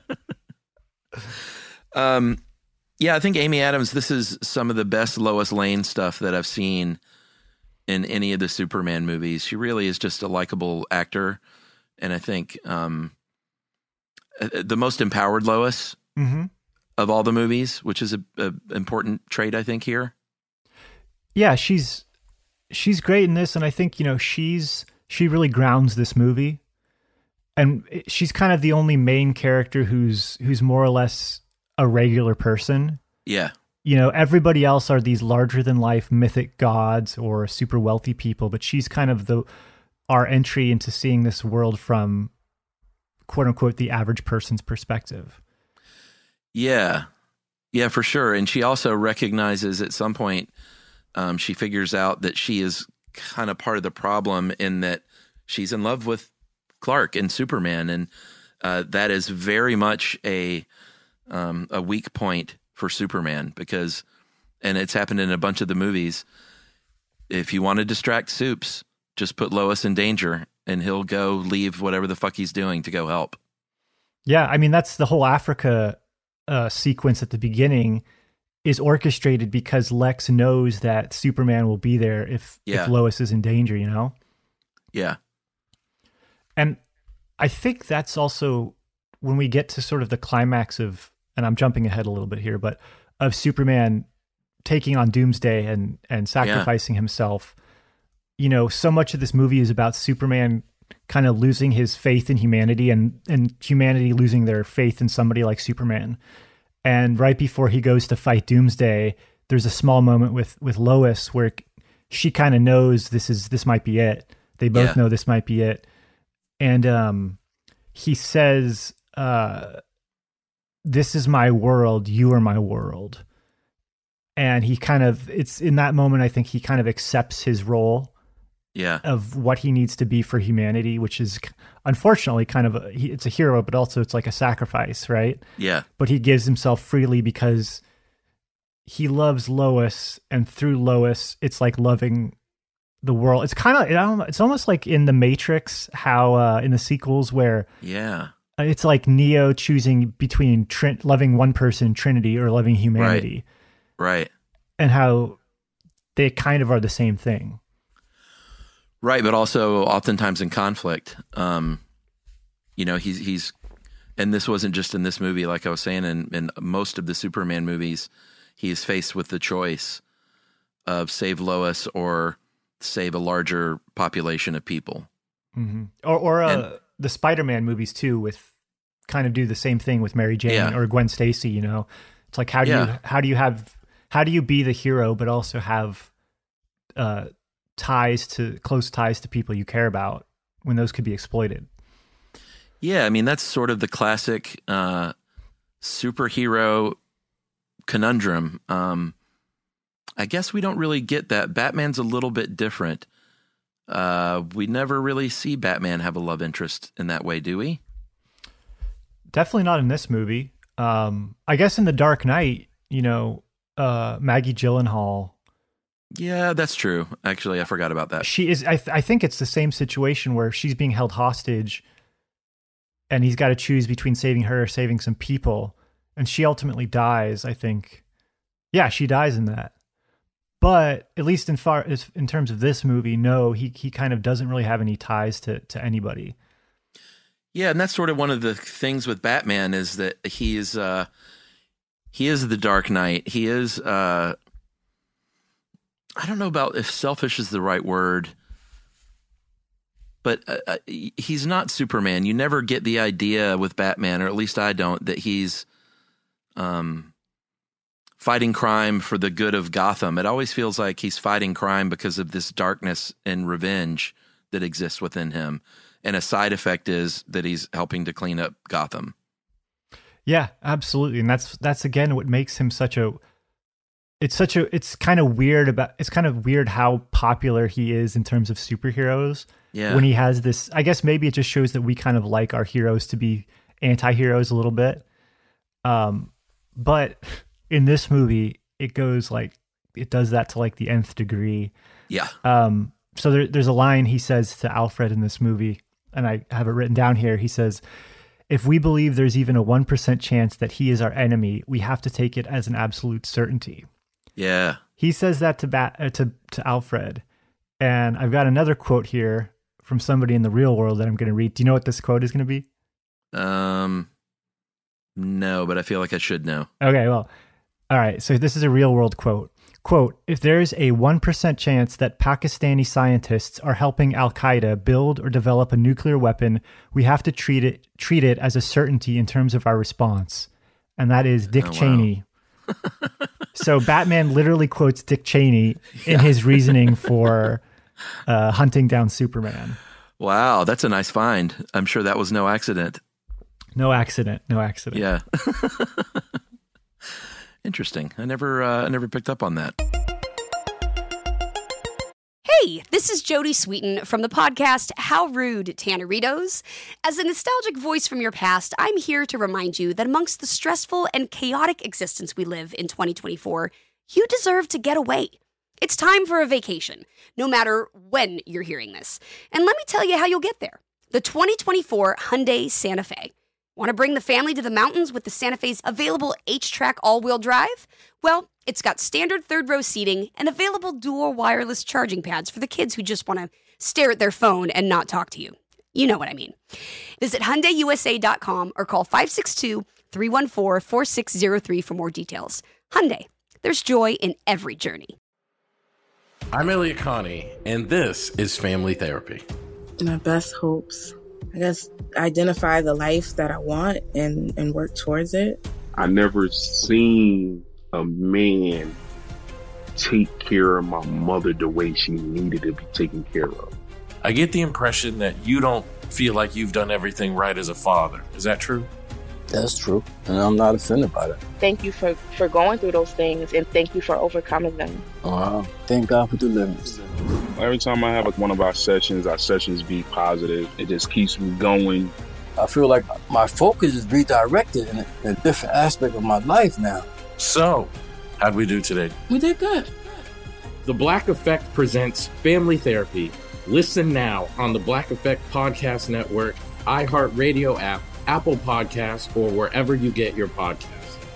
um, yeah, I think Amy Adams. This is some of the best Lois Lane stuff that I've seen in any of the Superman movies. She really is just a likable actor, and I think um, the most empowered Lois mm-hmm. of all the movies, which is a, a important trait, I think, here. Yeah, she's she's great in this, and I think, you know, she's she really grounds this movie, and she's kind of the only main character who's who's more or less a regular person. Yeah. You know, everybody else are these larger than life mythic gods or super wealthy people, but she's kind of the our entry into seeing this world from quote unquote the average person's perspective. Yeah. Yeah, for sure. And she also recognizes at some point, um, she figures out that she is kind of part of the problem in that she's in love with Clark and Superman. And uh, that is very much a um, a weak point for Superman, because, and it's happened in a bunch of the movies, if you want to distract Supes, just put Lois in danger and he'll go leave whatever the fuck he's doing to go help. Yeah, I mean, that's the whole Africa uh, sequence at the beginning is orchestrated because Lex knows that Superman will be there if, yeah. if Lois is in danger, you know? Yeah. And I think that's also when we get to sort of the climax of, and I'm jumping ahead a little bit here, but of Superman taking on Doomsday and, and sacrificing yeah. himself. You know, so much of this movie is about Superman kind of losing his faith in humanity and, and humanity losing their faith in somebody like Superman. And right before he goes to fight Doomsday, there's a small moment with, with Lois where she kind of knows this is this might be it. They both Yeah. know this might be it. And um, he says, uh, "This is my world. You are my world." And he kind of, it's in that moment, I think he kind of accepts his role Yeah. of what he needs to be for humanity, which is unfortunately kind of, a, he, it's a hero, but also it's like a sacrifice, right? Yeah. But he gives himself freely because he loves Lois, and through Lois, it's like loving the world. It's kind of, it, almo- it's almost like in The Matrix, how uh, in the sequels where Yeah. it's like Neo choosing between Trin- loving one person, Trinity, or loving humanity. Right. And how they kind of are the same thing. Right, but also oftentimes in conflict. Um, you know, he's he's, and this wasn't just in this movie. Like I was saying, in, in most of the Superman movies, he's faced with the choice of save Lois or save a larger population of people. Mm-hmm. Or, or uh, And- the Spider-Man movies too, with kind of do the same thing with Mary Jane Yeah. or Gwen Stacy. You know, it's like how do Yeah. you how do you have how do you be the hero but also have uh, ties to close ties to people you care about when those could be exploited? Yeah, I mean, that's sort of the classic uh, superhero conundrum. Um, I guess we don't really get that. Batman's a little bit different. Uh, we never really see Batman have a love interest in that way, do we? Definitely not in this movie. Um, I guess in The Dark Knight, you know, uh, Maggie Gyllenhaal. Yeah, that's true. Actually, I forgot about that. She is. I, th- I think it's the same situation where she's being held hostage, and he's got to choose between saving her or saving some people, and she ultimately dies. I think. Yeah, she dies in that. But at least in far as in terms of this movie, no, he he kind of doesn't really have any ties to to anybody. Yeah, and that's sort of one of the things with Batman is that he is uh, he is the Dark Knight. He is uh, I don't know about if selfish is the right word, but uh, he's not Superman. You never get the idea with Batman, or at least I don't, that he's um, fighting crime for the good of Gotham. It always feels like he's fighting crime because of this darkness and revenge that exists within him. And a side effect is that he's helping to clean up Gotham. Yeah, absolutely. And that's that's again what makes him such a it's such a it's kind of weird about it's kind of weird how popular he is in terms of superheroes. Yeah. When he has this, I guess maybe it just shows that we kind of like our heroes to be anti-heroes a little bit. Um but in this movie it goes like it does that to like the nth degree. Yeah. Um so there, there's a line he says to Alfred in this movie, and I have it written down here. He says, "If we believe there's even a one percent chance that he is our enemy, we have to take it as an absolute certainty." Yeah. He says that to Bat, uh, to to Alfred. And I've got another quote here from somebody in the real world that I'm going to read. Do you know what this quote is going to be? Um, no, but I feel like I should know. Okay, well, all right. So this is a real world quote. Quote, "If there's a one percent chance that Pakistani scientists are helping Al-Qaeda build or develop a nuclear weapon, we have to treat it treat it as a certainty in terms of our response." And that is Dick Oh, wow. Cheney. So Batman literally quotes Dick Cheney in his reasoning for uh, hunting down Superman. Wow, that's a nice find. I'm sure that was no accident. No accident. No accident. Yeah. Interesting. I never, uh, I never picked up on that. Hey, this is Jodie Sweetin from the podcast How Rude, Tanneritos. As a nostalgic voice from your past, I'm here to remind you that amongst the stressful and chaotic existence we live in twenty twenty-four, you deserve to get away. It's time for a vacation, no matter when you're hearing this. And let me tell you how you'll get there. The twenty twenty-four Hyundai Santa Fe. Want to bring the family to the mountains with the Santa Fe's available H-Track all-wheel drive? Well, it's got standard third-row seating and available dual wireless charging pads for the kids who just want to stare at their phone and not talk to you. You know what I mean. Visit Hyundai U S A dot com or call five six two, three one four, four six zero three for more details. Hyundai, there's joy in every journey. I'm Elliot Connie, and this is Family Therapy. My best hopes, I guess, identify the life that I want and, and work towards it. I never seen a man take care of my mother the way she needed to be taken care of. I get the impression that you don't feel like you've done everything right as a father. Is that true? That's true, and I'm not offended by that. Thank you for, for going through those things, and thank you for overcoming them. Wow. Thank God for deliverance. Every time I have like one of our sessions, our sessions be positive. It just keeps me going. I feel like my focus is redirected in a, in a different aspect of my life now. So, how'd we do today? We did good. The Black Effect presents Family Therapy. Listen now on the Black Effect Podcast Network, iHeartRadio app, Apple Podcasts, or wherever you get your podcasts.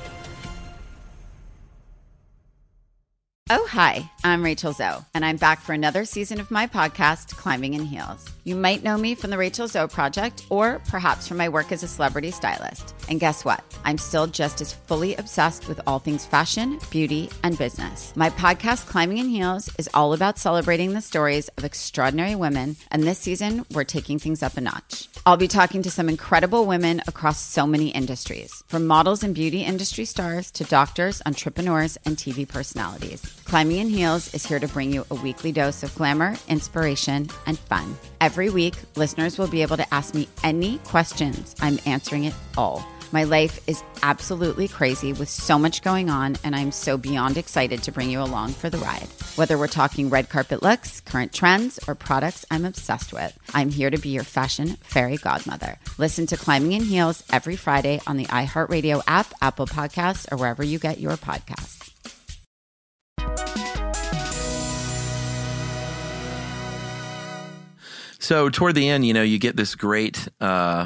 Oh, hi, I'm Rachel Zoe, and I'm back for another season of my podcast, Climbing in Heels. You might know me from the Rachel Zoe Project, or perhaps from my work as a celebrity stylist. And guess what? I'm still just as fully obsessed with all things fashion, beauty, and business. My podcast, Climbing in Heels, is all about celebrating the stories of extraordinary women, and this season, we're taking things up a notch. I'll be talking to some incredible women across so many industries, from models and beauty industry stars to doctors, entrepreneurs, and T V personalities. Climbing in Heels is here to bring you a weekly dose of glamour, inspiration, and fun. Every week, listeners will be able to ask me any questions. I'm answering it all. My life is absolutely crazy with so much going on, and I'm so beyond excited to bring you along for the ride. Whether we're talking red carpet looks, current trends, or products I'm obsessed with, I'm here to be your fashion fairy godmother. Listen to Climbing in Heels every Friday on the iHeartRadio app, Apple Podcasts, or wherever you get your podcasts. So toward the end, you know, you get this great, uh,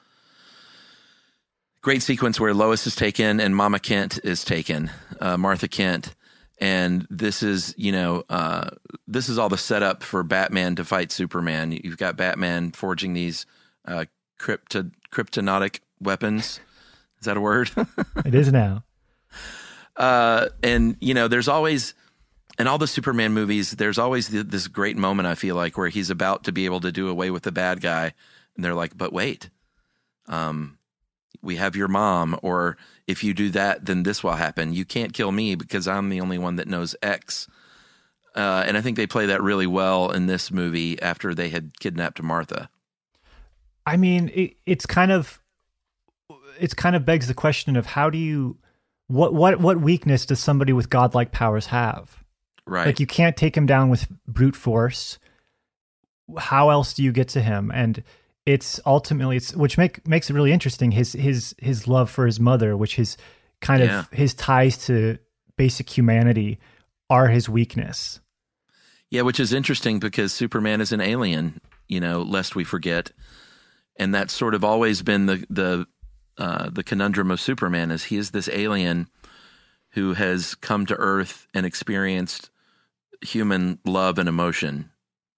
great sequence where Lois is taken and Mama Kent is taken, uh, Martha Kent. And this is, you know, uh, this is all the setup for Batman to fight Superman. You've got Batman forging these uh, crypto, kryptonotic weapons. Is that a word? It is now. Uh, and, you know, there's always, in all the Superman movies, there's always the, this great moment, I feel like, where he's about to be able to do away with the bad guy. And they're like, but wait, um, we have your mom, or if you do that, then this will happen. You can't kill me because I'm the only one that knows X. Uh, and I think they play that really well in this movie after they had kidnapped Martha. I mean, it, it's kind of, it's kind of begs the question of how do you, what, what, what weakness does somebody with godlike powers have? Right. Like you can't take him down with brute force. How else do you get to him? And it's ultimately, it's which make makes it really interesting. His his his love for his mother, which is kind Yeah. of his ties to basic humanity, are his weakness. Yeah, which is interesting because Superman is an alien, you know, lest we forget. And that's sort of always been the the uh, the conundrum of Superman, is he is this alien who has come to Earth and experienced human love and emotion.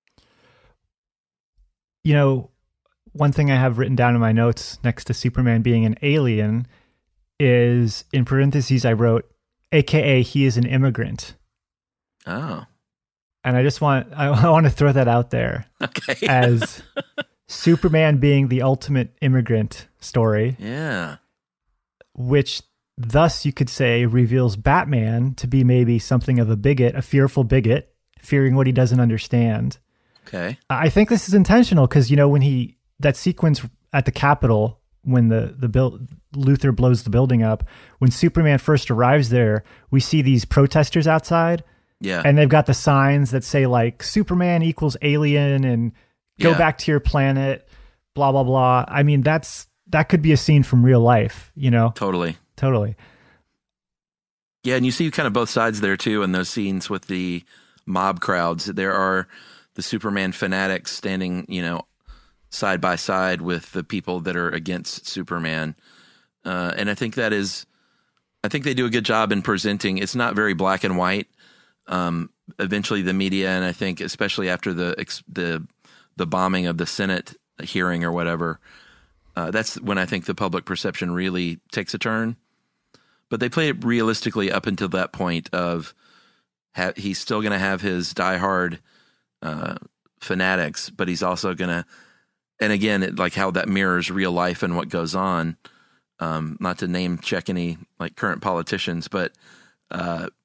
You know, one thing I have written down in my notes next to Superman being an alien is, in parentheses, I wrote, A K A he is an immigrant. Oh. And I just want, I, I want to throw that out there. Okay. As Superman being the ultimate immigrant story. Yeah. Which thus you could say reveals Batman to be maybe something of a bigot, a fearful bigot, fearing what he doesn't understand. Okay. I think this is intentional because, you know, when he, that sequence at the Capitol, when the, the build, Luthor blows the building up, when Superman first arrives there, we see these protesters outside. Yeah. And they've got the signs that say like Superman equals alien and go Yeah. back to your planet, blah, blah, blah. I mean, that's, that could be a scene from real life, you know? Totally. Totally. Yeah, and you see kind of both sides there too in those scenes with the mob crowds. There are the Superman fanatics standing, you know, side by side with the people that are against Superman. Uh, and I think that is, I think they do a good job in presenting. It's not very black and white. Um, eventually the media, and I think especially after the, ex- the, the bombing of the Senate hearing or whatever, uh, that's when I think the public perception really takes a turn. But they play it realistically up until that point of ha- he's still going to have his diehard uh, fanatics, but he's also going to, and again, it, like how that mirrors real life and what goes on. Um, not to name check any like current politicians, but uh,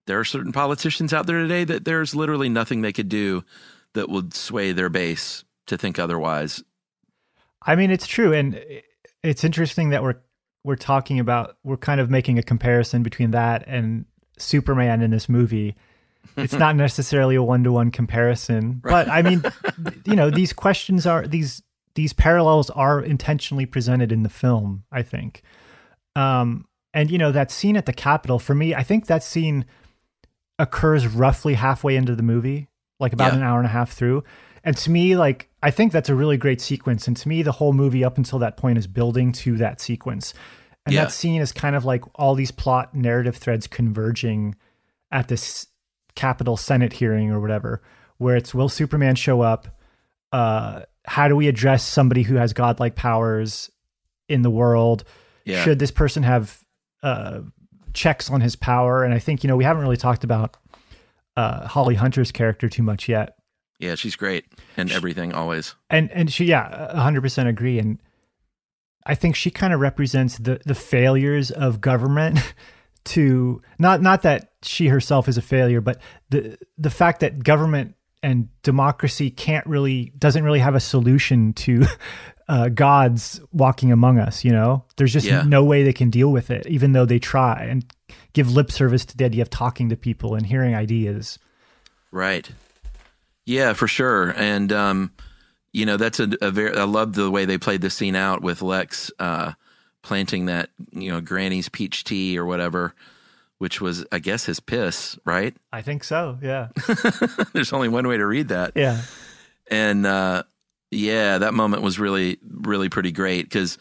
there are certain politicians out there today that there's literally nothing they could do that would sway their base to think otherwise. I mean, it's true. And it's interesting that we're, we're talking about, we're kind of making a comparison between that and Superman in this movie. It's not necessarily a one-to-one comparison, but I mean, you know, these questions are, these, these parallels are intentionally presented in the film, I think. Um, and you know, that scene at the Capitol, for me, I think that scene occurs roughly halfway into the movie, like about Yeah. an hour and a half through. And to me, like, I think that's a really great sequence. And to me, the whole movie up until that point is building to that sequence. And Yeah. that scene is kind of like all these plot narrative threads converging at this Capitol Senate hearing or whatever, where it's, will Superman show up? Uh, how do we address somebody who has godlike powers in the world? Yeah. Should this person have uh, checks on his power? And I think, you know, we haven't really talked about uh, Holly Hunter's character too much yet. Yeah, she's great and everything always. And and she, yeah, one hundred percent agree. And I think she kind of represents the the failures of government to, not not that she herself is a failure, but the the fact that government and democracy can't really, doesn't really have a solution to uh, gods walking among us, you know? There's just Yeah. no way they can deal with it, even though they try and give lip service to the idea of talking to people and hearing ideas. Right. Yeah, for sure. And, um, you know, that's a, a very, I love the way they played the scene out with Lex uh, planting that, you know, Granny's peach tea or whatever, which was, I guess, his piss, right? I think so, yeah. There's only one way to read that. Yeah. And, uh, yeah, that moment was really, really pretty great because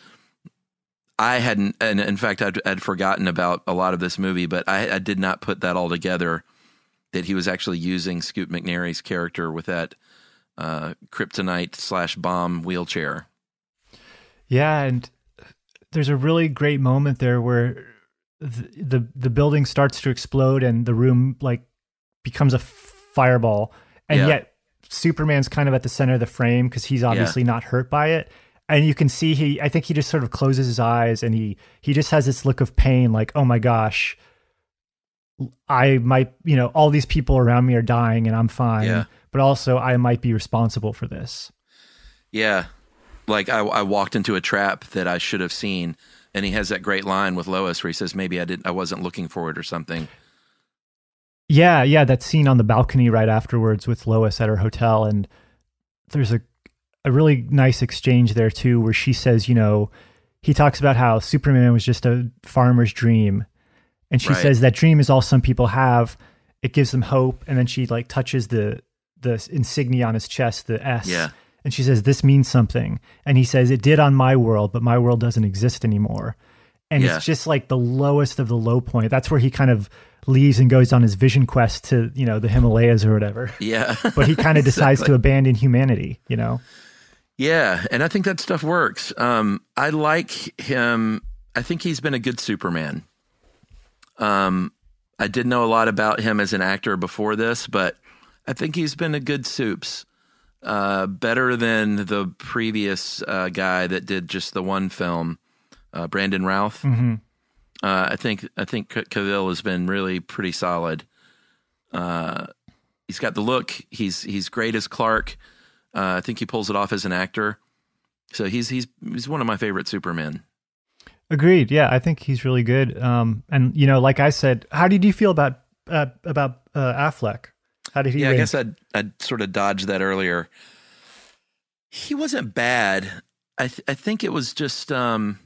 I hadn't, and in fact, I'd, I'd forgotten about a lot of this movie, but I, I did not put that all together, that he was actually using Scoot McNairy's character with that uh, kryptonite slash bomb wheelchair. Yeah, and there's a really great moment there where the, the the building starts to explode and the room like becomes a fireball, and Yeah. yet Superman's kind of at the center of the frame because he's obviously not hurt by it. And you can see he, I think he just sort of closes his eyes and he he just has this look of pain, like, oh my gosh, I might, you know, all these people around me are dying and I'm fine, Yeah. but also I might be responsible for this. Yeah. Like I, I walked into a trap that I should have seen. And he has that great line with Lois where he says, maybe I didn't, I wasn't looking for it or something. Yeah, yeah, that scene on the balcony right afterwards with Lois at her hotel, and there's a a really nice exchange there too, where she says, you know, he talks about how Superman was just a farmer's dream, and she Right. says that dream is all some people have. It gives them hope, and then she like touches the the insignia on his chest, the S, Yeah. and she says this means something, and he says it did on my world, but my world doesn't exist anymore, and Yeah. it's just like the lowest of the low point. That's where he kind of leaves and goes on his vision quest to, you know, the Himalayas or whatever. Yeah. But he kind of decides Exactly. to abandon humanity, you know? Yeah, and I think that stuff works. Um, I like him. I think he's been a good Superman. Um, I didn't know a lot about him as an actor before this, but I think he's been a good Supes. Uh, better than the previous uh, guy that did just the one film, uh, Brandon Routh. Mm-hmm. Uh, I think I think Cavill has been really pretty solid. Uh, he's got the look. He's he's great as Clark. Uh, I think he pulls it off as an actor. So he's he's he's one of my favorite Supermen. Agreed. Yeah, I think he's really good. Um, and you know, like I said, how did you feel about uh, about uh, Affleck? How did he? Yeah, I rank? guess I'd I'd sort of dodged that earlier. He wasn't bad. I th- I think it was just um,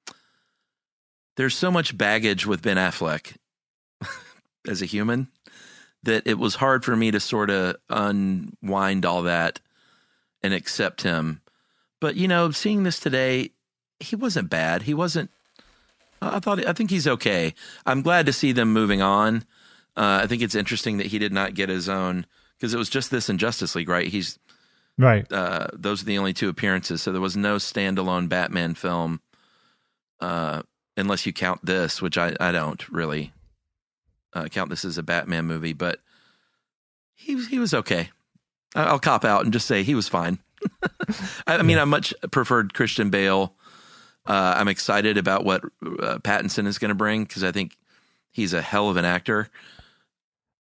there's so much baggage with Ben Affleck as a human that it was hard for me to sort of unwind all that and accept him. But you know, seeing this today, he wasn't bad. He wasn't. I thought. I think he's okay. I'm glad to see them moving on. Uh, I think it's interesting that he did not get his own, because it was just this in Justice League, right? He's right. Uh, those are the only two appearances, so there was no standalone Batman film, uh, unless you count this, which I, I don't really uh, count this as a Batman movie. But he he was okay. I'll cop out and just say he was fine. I mean, I much preferred Christian Bale. Uh, I'm excited about what uh, Pattinson is going to bring, because I think he's a hell of an actor.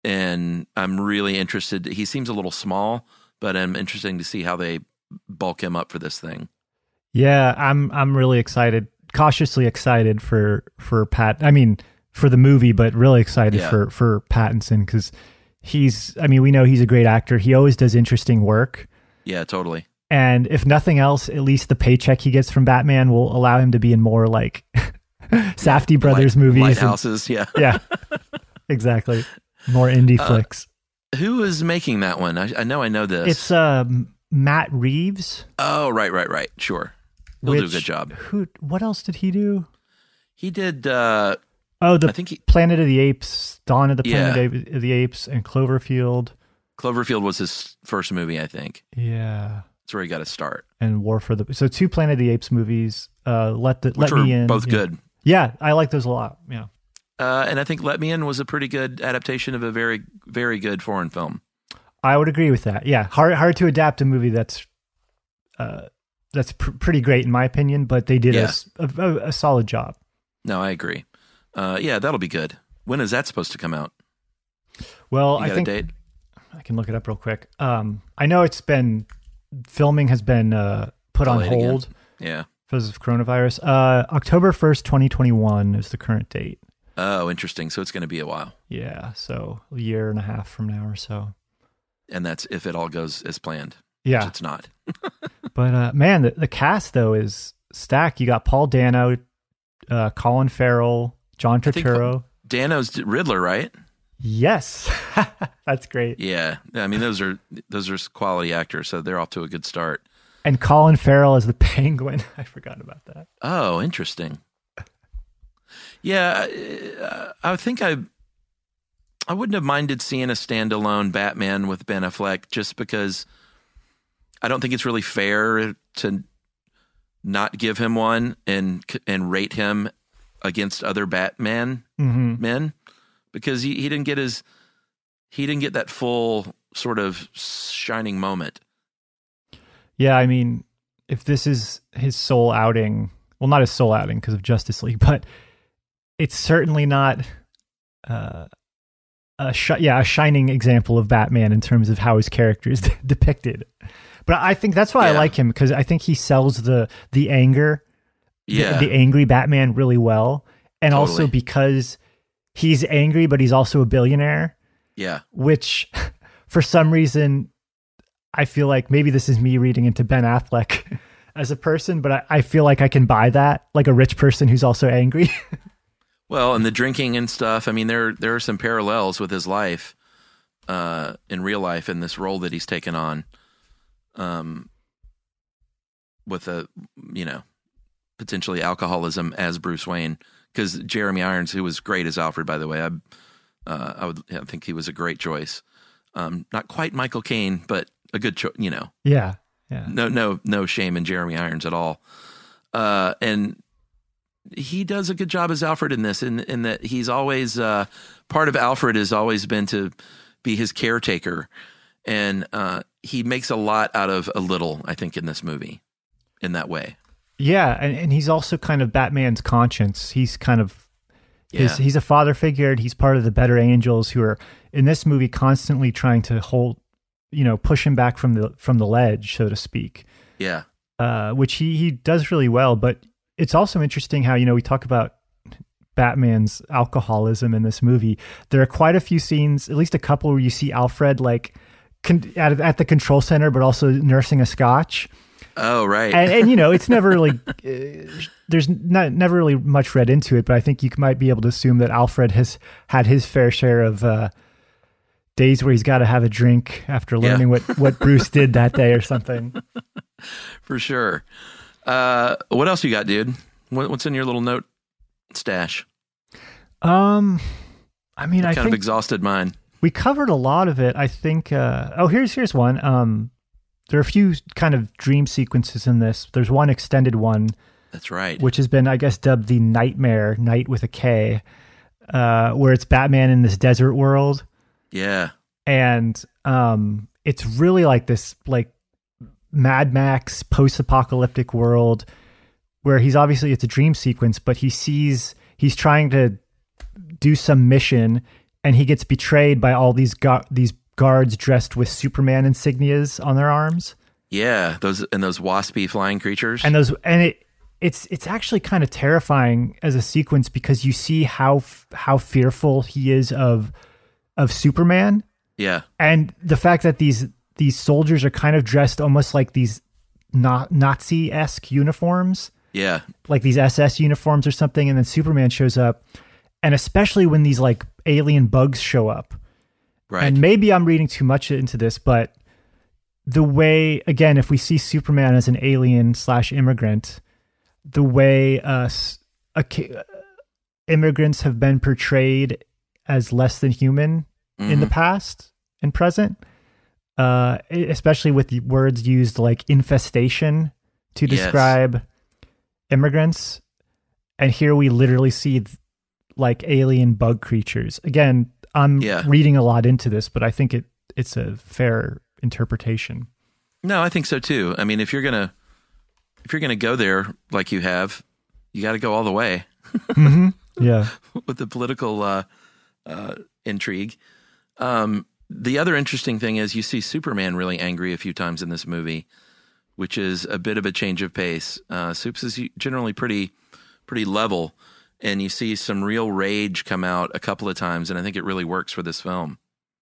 and I'm really interested. He seems a little small, but I'm interested to see how they bulk him up for this thing. Yeah, I'm I'm really excited, cautiously excited for for Pat. I mean, for the movie, but really excited Yeah. for for Pattinson because he's. I mean, we know he's a great actor. He always does interesting work. Yeah, totally. And if nothing else, at least the paycheck he gets from Batman will allow him to be in more like Safdie Brothers Light, movies. Lighthouses, and, yeah. yeah, exactly. More indie Uh, flicks. Who is making that one? I, I know I know this. It's um, Matt Reeves. Oh, right, right, right. Sure. He'll do a which- good job. Who? What else did he do? He did, uh, Oh, the I think he, Planet of the Apes, Dawn of the Planet Yeah. of the Apes, and Cloverfield. Cloverfield was his first movie, I think. Yeah. That's where he got to start. And War for the so two Planet of the Apes movies. Uh, let the Which let me were in. both yeah. good. Yeah, I like those a lot. Yeah. Uh, and I think Let Me In was a pretty good adaptation of a very, very good foreign film. I would agree with that. Yeah, hard hard to adapt a movie that's uh, that's pr- pretty great in my opinion, but they did a Yeah. s- a, a, a solid job. No, I agree. Uh, yeah, that'll be good. When is that supposed to come out? Well, You I got think a date? I can look it up real quick. Um, I know it's been filming has been uh, put on Delayed again. hold. Yeah. Because of coronavirus. Uh, October first, twenty twenty-one is the current date. Oh, interesting. So it's going to be a while. Yeah, so a year and a half from now or so. And that's if it all goes as planned. Yeah. Which it's not. But uh, man, the, the cast though is stacked. You got Paul Dano, uh, Colin Farrell, John I think Turturro. Dano's Riddler, right? Yes, that's great. Yeah. I mean, those are those are quality actors, so they're off to a good start. And Colin Farrell as the Penguin. I forgot about that. Oh, interesting. Yeah, uh, I think I I wouldn't have minded seeing a standalone Batman with Ben Affleck just because I don't think it's really fair to not give him one and and rate him against other Batman Mhm. men because he, he didn't get his he didn't get that full sort of shining moment. Yeah, I mean, if this is his sole outing, well, not his sole outing because of Justice League, but it's certainly not uh, a sh- yeah a shining example of Batman in terms of how his character is depicted. But I think that's why I Yeah. like him because I think he sells the the anger, the- Yeah. the, angry Batman really well, and also Totally. because he's angry, but he's also a billionaire. Yeah. Which, for some reason, I feel like maybe this is me reading into Ben Affleck as a person, but I, I feel like I can buy that, like a rich person who's also angry. Well, and the drinking and stuff. I mean, there there are some parallels with his life, uh, in real life, in this role that he's taken on, um, with a you know potentially alcoholism as Bruce Wayne. Because Jeremy Irons, who was great as Alfred, by the way, I uh, I would I think he was a great choice. Um, not quite Michael Caine, but a good choice. You know, Yeah, yeah. no no no shame in Jeremy Irons at all. Uh, and he does a good job as Alfred in this, in, in that he's always, uh, part of Alfred has always been to be his caretaker. And uh, he makes a lot out of a little, I think, in this movie in that way. Yeah, and, and he's also kind of Batman's conscience. He's kind of his, Yeah. he's a father figure, and he's part of the better angels who are in this movie constantly trying to hold, you know, push him back from the from the ledge, so to speak. Yeah. Uh, which he he does really well. But it's also interesting how, you know, we talk about Batman's alcoholism in this movie. There are quite a few scenes, at least a couple, where you see Alfred like con- at at the control center, but also nursing a scotch. Oh, right. and, and you know, it's never really uh, there's not never really much read into it, but I think you might be able to assume that Alfred has had his fair share of uh, days where he's got to have a drink after Yeah. learning what what Bruce did that day or something. For sure. Uh, what else you got, dude? What, what's in your little note stash? Um, I mean, I kind think of exhausted mine. we covered a lot of it. I think. Uh, oh, here's here's one. Um, there are a few kind of dream sequences in this. There's one extended one. That's right. Which has been, I guess, dubbed the Nightmare, Night with a K, uh, where it's Batman in this desert world. Yeah. And um, it's really like this, like Mad Max post-apocalyptic world where he's obviously, it's a dream sequence, but he sees, he's trying to do some mission and he gets betrayed by all these gu- these guards dressed with Superman insignias on their arms. Yeah, those and those waspy flying creatures. And those and it it's it's actually kind of terrifying as a sequence because you see how how fearful he is of of Superman. Yeah. And the fact that these these soldiers are kind of dressed almost like these not Nazi-esque uniforms. Yeah. Like these S S uniforms or something, and then Superman shows up. And especially when these like alien bugs show up. Right. And maybe I'm reading too much into this, but the way, again, if we see Superman as an alien slash immigrant, the way uh, uh, immigrants have been portrayed as less than human mm-hmm. in the past and present, uh, especially with the words used like infestation to describe yes. immigrants. And here we literally see th- like alien bug creatures. Again, I'm yeah. reading a lot into this, but I think it it's a fair interpretation. No, I think so too. I mean, if you're gonna if you're gonna go there like you have, you got to go all the way. mm-hmm. Yeah, with the political uh, uh, intrigue. Um, the other interesting thing is you see Superman really angry a few times in this movie, which is a bit of a change of pace. Uh, Supes is generally pretty pretty level. And you see some real rage come out a couple of times, and I think it really works for this film.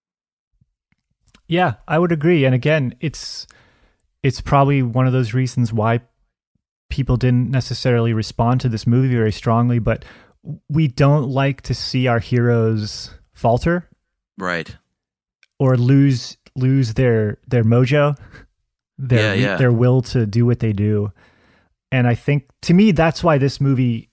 Yeah, I would agree. And again, it's it's probably one of those reasons why people didn't necessarily respond to this movie very strongly, but we don't like to see our heroes falter. Right. Or lose lose their their mojo, their yeah, yeah. their will to do what they do. And I think, to me, that's why this movie...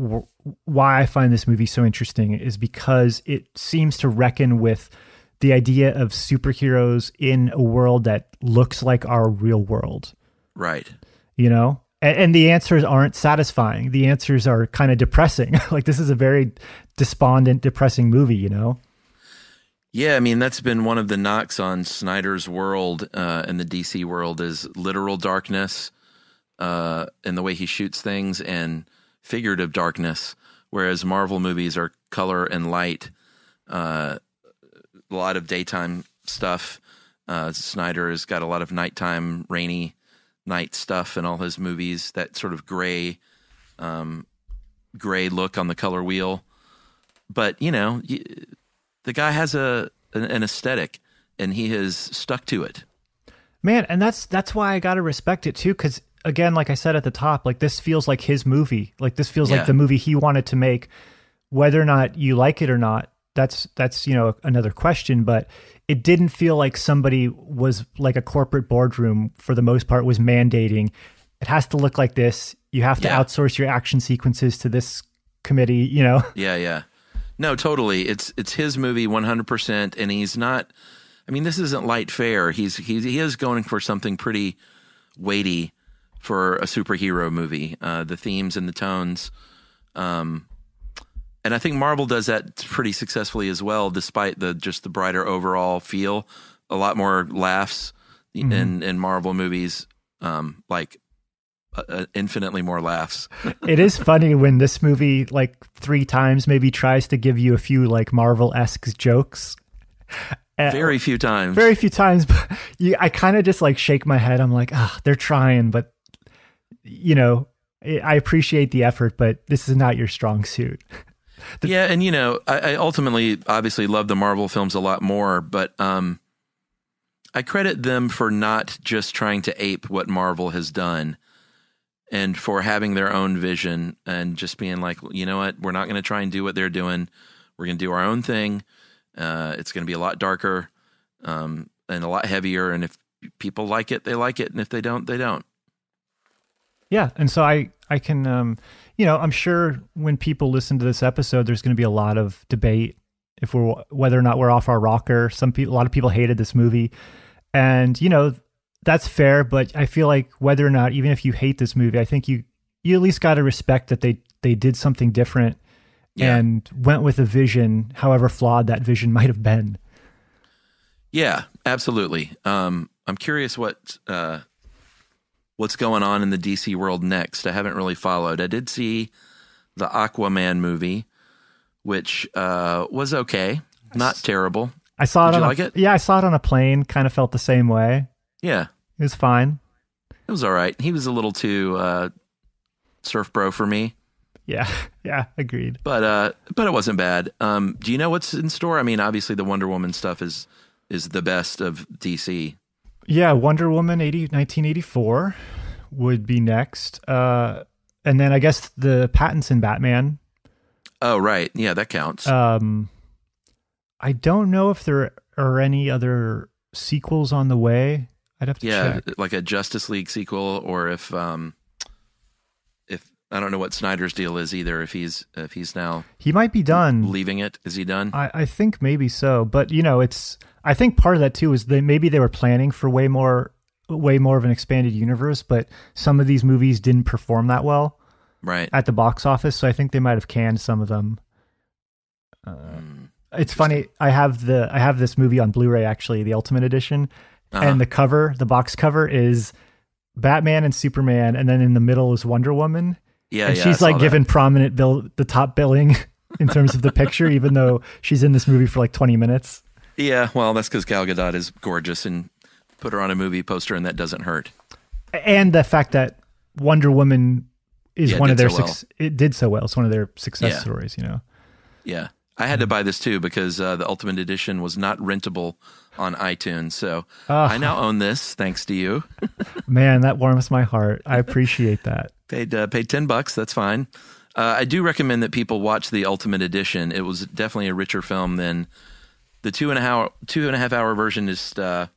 why I find this movie so interesting is because it seems to reckon with the idea of superheroes in a world that looks like our real world. Right. You know? And, and the answers aren't satisfying. The answers are kind of depressing. Like, this is a very despondent, depressing movie, you know? Yeah, I mean, that's been one of the knocks on Snyder's world uh, and the D C world is literal darkness uh, in the way he shoots things and figurative darkness, whereas Marvel movies are color and light, uh, a lot of daytime stuff. Uh, Snyder has got a lot of nighttime, rainy night stuff in all his movies, that sort of gray, um, gray look on the color wheel. But, you know, the guy has a an aesthetic, and he has stuck to it. Man, and that's that's why I got to respect it, too, because again, like I said at the top, like this feels like his movie. Like this feels yeah. like the movie he wanted to make. Whether or not you like it or not, that's that's you know another question. But it didn't feel like somebody was like a corporate boardroom for the most part was mandating it has to look like this. You have to yeah. outsource your action sequences to this committee. You know. Yeah, yeah. No, totally. It's it's his movie one hundred percent, and he's not. I mean, this isn't light fare. He's he's he is going for something pretty weighty for a superhero movie, uh, the themes and the tones. Um, and I think Marvel does that pretty successfully as well, despite the just the brighter overall feel. A lot more laughs mm-hmm. in, in Marvel movies, um, like uh, infinitely more laughs. It is funny when this movie, like three times, maybe tries to give you a few like Marvel-esque jokes. Very few times. Very few times. But you, I kind of just like shake my head. I'm like, ah, oh, they're trying, but you know, I appreciate the effort, but this is not your strong suit. the- yeah. And, you know, I, I ultimately obviously love the Marvel films a lot more, but um, I credit them for not just trying to ape what Marvel has done and for having their own vision and just being like, you know what, we're not going to try and do what they're doing. We're going to do our own thing. Uh, it's going to be a lot darker um, and a lot heavier. And if people like it, they like it. And if they don't, they don't. Yeah. And so I, I can, um, you know, I'm sure when people listen to this episode, there's going to be a lot of debate if we're, whether or not we're off our rocker. Some people, a lot of people hated this movie, and, you know, that's fair. But I feel like whether or not, even if you hate this movie, I think you, you at least got to respect that they, they did something different yeah. and went with a vision, however flawed that vision might have been. Yeah, absolutely. Um, I'm curious what, uh, what's going on in the D C world next. I haven't really followed. I did see the Aquaman movie, which uh, was okay. Not terrible. I saw it Did on you a, like it? Yeah, I saw it on a plane. Kind of felt the same way. Yeah. It was fine. It was all right. He was a little too uh, surf bro for me. Yeah, yeah, agreed. But uh, but it wasn't bad. Um, do you know what's in store? I mean, obviously the Wonder Woman stuff is is the best of D C. Yeah, Wonder Woman eighty, nineteen eighty-four would be next. Uh, and then I guess the Pattinson Batman. Oh, right. Yeah, that counts. Um, I don't know if there are any other sequels on the way. I'd have to yeah, check. like a Justice League sequel, or if um, if I don't know what Snyder's deal is either. If he's if he's now He might be done. leaving it, is he done? I, I think maybe so, but you know, it's. I think part of that too is they maybe they were planning for way more, way more of an expanded universe, but some of these movies didn't perform that well, right, at the box office. So I think they might have canned some of them. Uh, mm, it's funny. I have the I have this movie on Blu-ray actually, the Ultimate Edition, uh-huh. and the cover, the box cover is Batman and Superman, and then in the middle is Wonder Woman. Yeah, and yeah, she's I like saw given that. prominent bill, the top billing in terms of the picture, even though she's in this movie for like twenty minutes. Yeah, well, that's because Gal Gadot is gorgeous, and put her on a movie poster, and that doesn't hurt. And the fact that Wonder Woman is Yeah, one of did their so well. suc- it did so well. It's one of their success Yeah. stories, you know. Yeah, I had to buy this too because uh, the Ultimate Edition was not rentable on iTunes, so Oh. I now own this thanks to you. Man, that warms my heart. I appreciate that. Paid uh, paid ten bucks. That's fine. Uh, I do recommend that people watch the Ultimate Edition. It was definitely a richer film than the two and a half two and a half hour version. Is uh,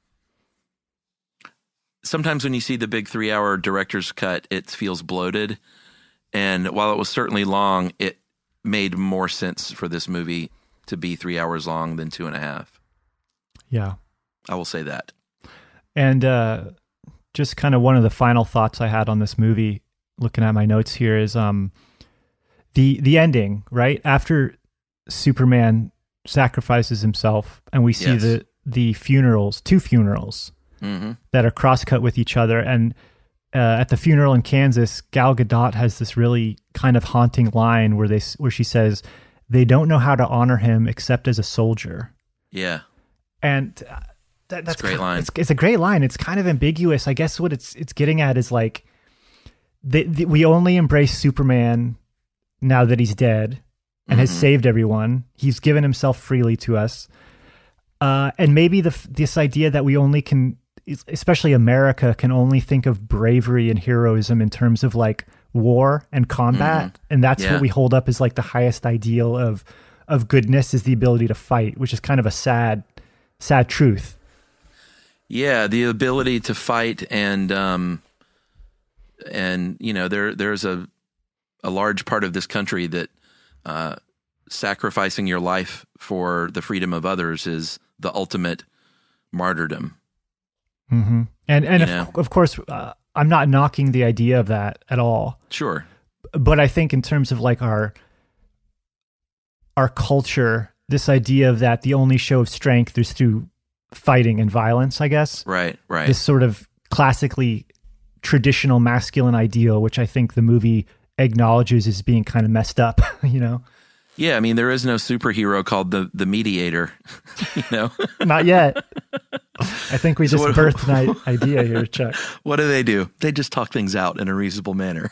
sometimes when you see the big three hour director's cut, it feels bloated. And while it was certainly long, it made more sense for this movie to be three hours long than two and a half. Yeah. I will say that. And uh, just kind of one of the final thoughts I had on this movie, looking at my notes here, is um, the the ending, right? After Superman sacrifices himself and we see Yes. the, the funerals, two funerals Mm-hmm. that are cross-cut with each other. And uh, at the funeral in Kansas, Gal Gadot has this really kind of haunting line where they where she says, they don't know how to honor him except as a soldier. Yeah. And uh, that, that's a great ki- line. It's, it's a great line. It's kind of ambiguous. I guess what it's it's getting at is like, the, the, we only embrace Superman now that he's dead and has Mhm. saved everyone. He's given himself freely to us. Uh, and maybe the this idea that we only can, especially America, can only think of bravery and heroism in terms of like war and combat. Mhm. And that's Yeah. what we hold up as like the highest ideal of of goodness, is the ability to fight, which is kind of a sad, sad truth. Yeah, the ability to fight, and um, and you know, there there's a a large part of this country that uh, sacrificing your life for the freedom of others is the ultimate martyrdom. Mm-hmm. And and You of, know. of course, uh, I'm not knocking the idea of that at all. Sure. But I think in terms of like our our culture, this idea of that the only show of strength is through fighting and violence, I guess. Right, right. This sort of classically traditional masculine ideal, which I think the movie acknowledges as being kind of messed up, you know? Yeah, I mean, there is no superhero called the the mediator, you know? Not yet. I think we So just what- birthed an i- idea here, Chuck. What do they do? They just talk things out in a reasonable manner.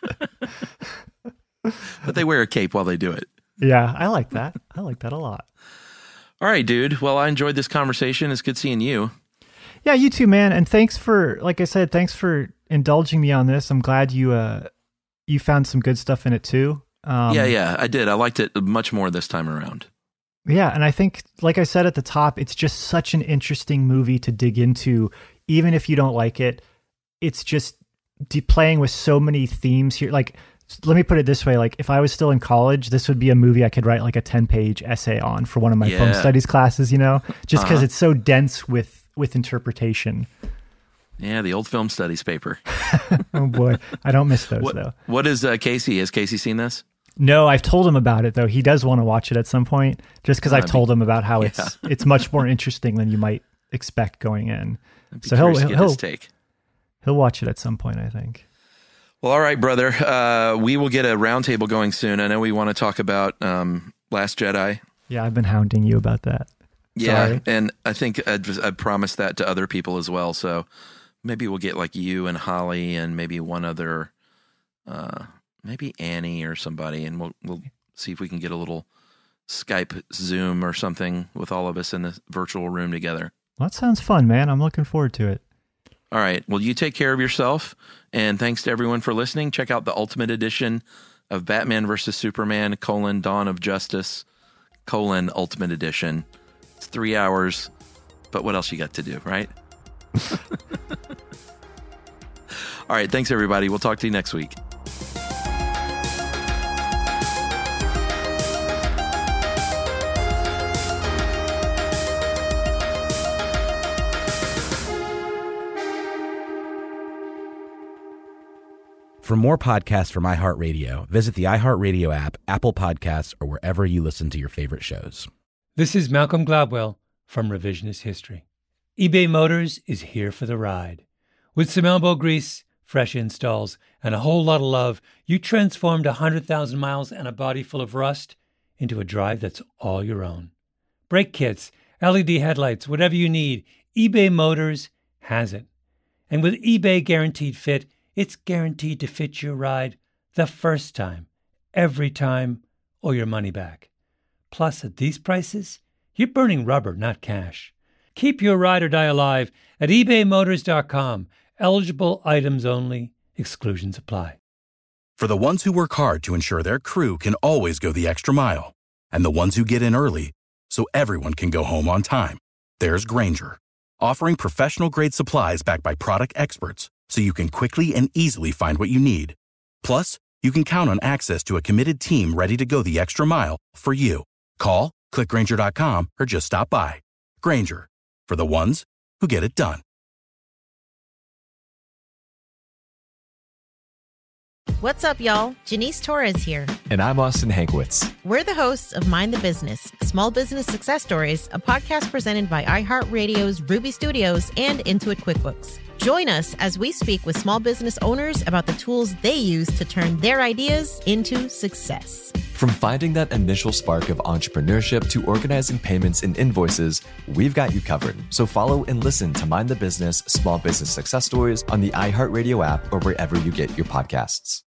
But they wear a cape while they do it. Yeah, I like that. I like that a lot. All right, dude. Well, I enjoyed this conversation. It's good seeing you. Yeah, you too, man. And thanks for, like I said, thanks for indulging me on this. I'm glad you uh you found some good stuff in it too. Um, yeah, yeah, I did. I liked it much more this time around. Yeah, and I think, like I said at the top, it's just such an interesting movie to dig into, even if you don't like it. It's just de- playing with so many themes here. Like, let me put it this way: like, if I was still in college, this would be a movie I could write like a ten-page essay on for one of my film Yeah. studies classes. You know, just because Uh-huh. it's so dense with with interpretation. Yeah, the old film studies paper. Oh boy, I don't miss those What, though. what is uh, Casey? Has Casey seen this? No, I've told him about it though. He does want to watch it at some point, just because Uh, I've told be- him about how yeah. it's it's much more interesting than you might expect going in. I'd be So he'll curious to get he'll his take. he'll watch it at some point, I think. Well, all right, brother. Uh, we will get a roundtable going soon. I know we want to talk about um, Last Jedi. Yeah, I've been hounding you about that. Yeah, Sorry. and I think I'd, I'd promised that to other people as well. So maybe we'll get like you and Holly and maybe one other, uh, maybe Annie or somebody, and we'll we'll see if we can get a little Skype Zoom or something with all of us in the virtual room together. Well, that sounds fun, man. I'm looking forward to it. All right. Well, you take care of yourself, and thanks to everyone for listening. Check out the Ultimate Edition of Batman versus Superman, colon, Dawn of Justice, colon, Ultimate Edition. It's three hours, but what else you got to do, right? All right. Thanks, everybody. We'll talk to you next week. For more podcasts from iHeartRadio, visit the iHeartRadio app, Apple Podcasts, or wherever you listen to your favorite shows. This is Malcolm Gladwell from Revisionist History. eBay Motors is here for the ride. With some elbow grease, fresh installs, and a whole lot of love, you transformed one hundred thousand miles and a body full of rust into a drive that's all your own. Brake kits, L E D headlights, whatever you need, eBay Motors has it. And with eBay Guaranteed Fit, it's guaranteed to fit your ride the first time, every time, or your money back. Plus, at these prices, you're burning rubber, not cash. Keep your ride or die alive at ebay motors dot com. Eligible items only. Exclusions apply. For the ones who work hard to ensure their crew can always go the extra mile, and the ones who get in early so everyone can go home on time, there's Grainger, offering professional-grade supplies backed by product experts so you can quickly and easily find what you need. Plus, you can count on access to a committed team ready to go the extra mile for you. Call, click Grainger dot com, or just stop by. Grainger, for the ones who get it done. What's up, y'all? Janice Torres here. And I'm Austin Hankwitz. We're the hosts of Mind the Business, Small Business Success Stories, a podcast presented by iHeartRadio's Ruby Studios and Intuit QuickBooks. Join us as we speak with small business owners about the tools they use to turn their ideas into success. From finding that initial spark of entrepreneurship to organizing payments and invoices, we've got you covered. So follow and listen to Mind the Business, Small Business Success Stories on the iHeartRadio app or wherever you get your podcasts.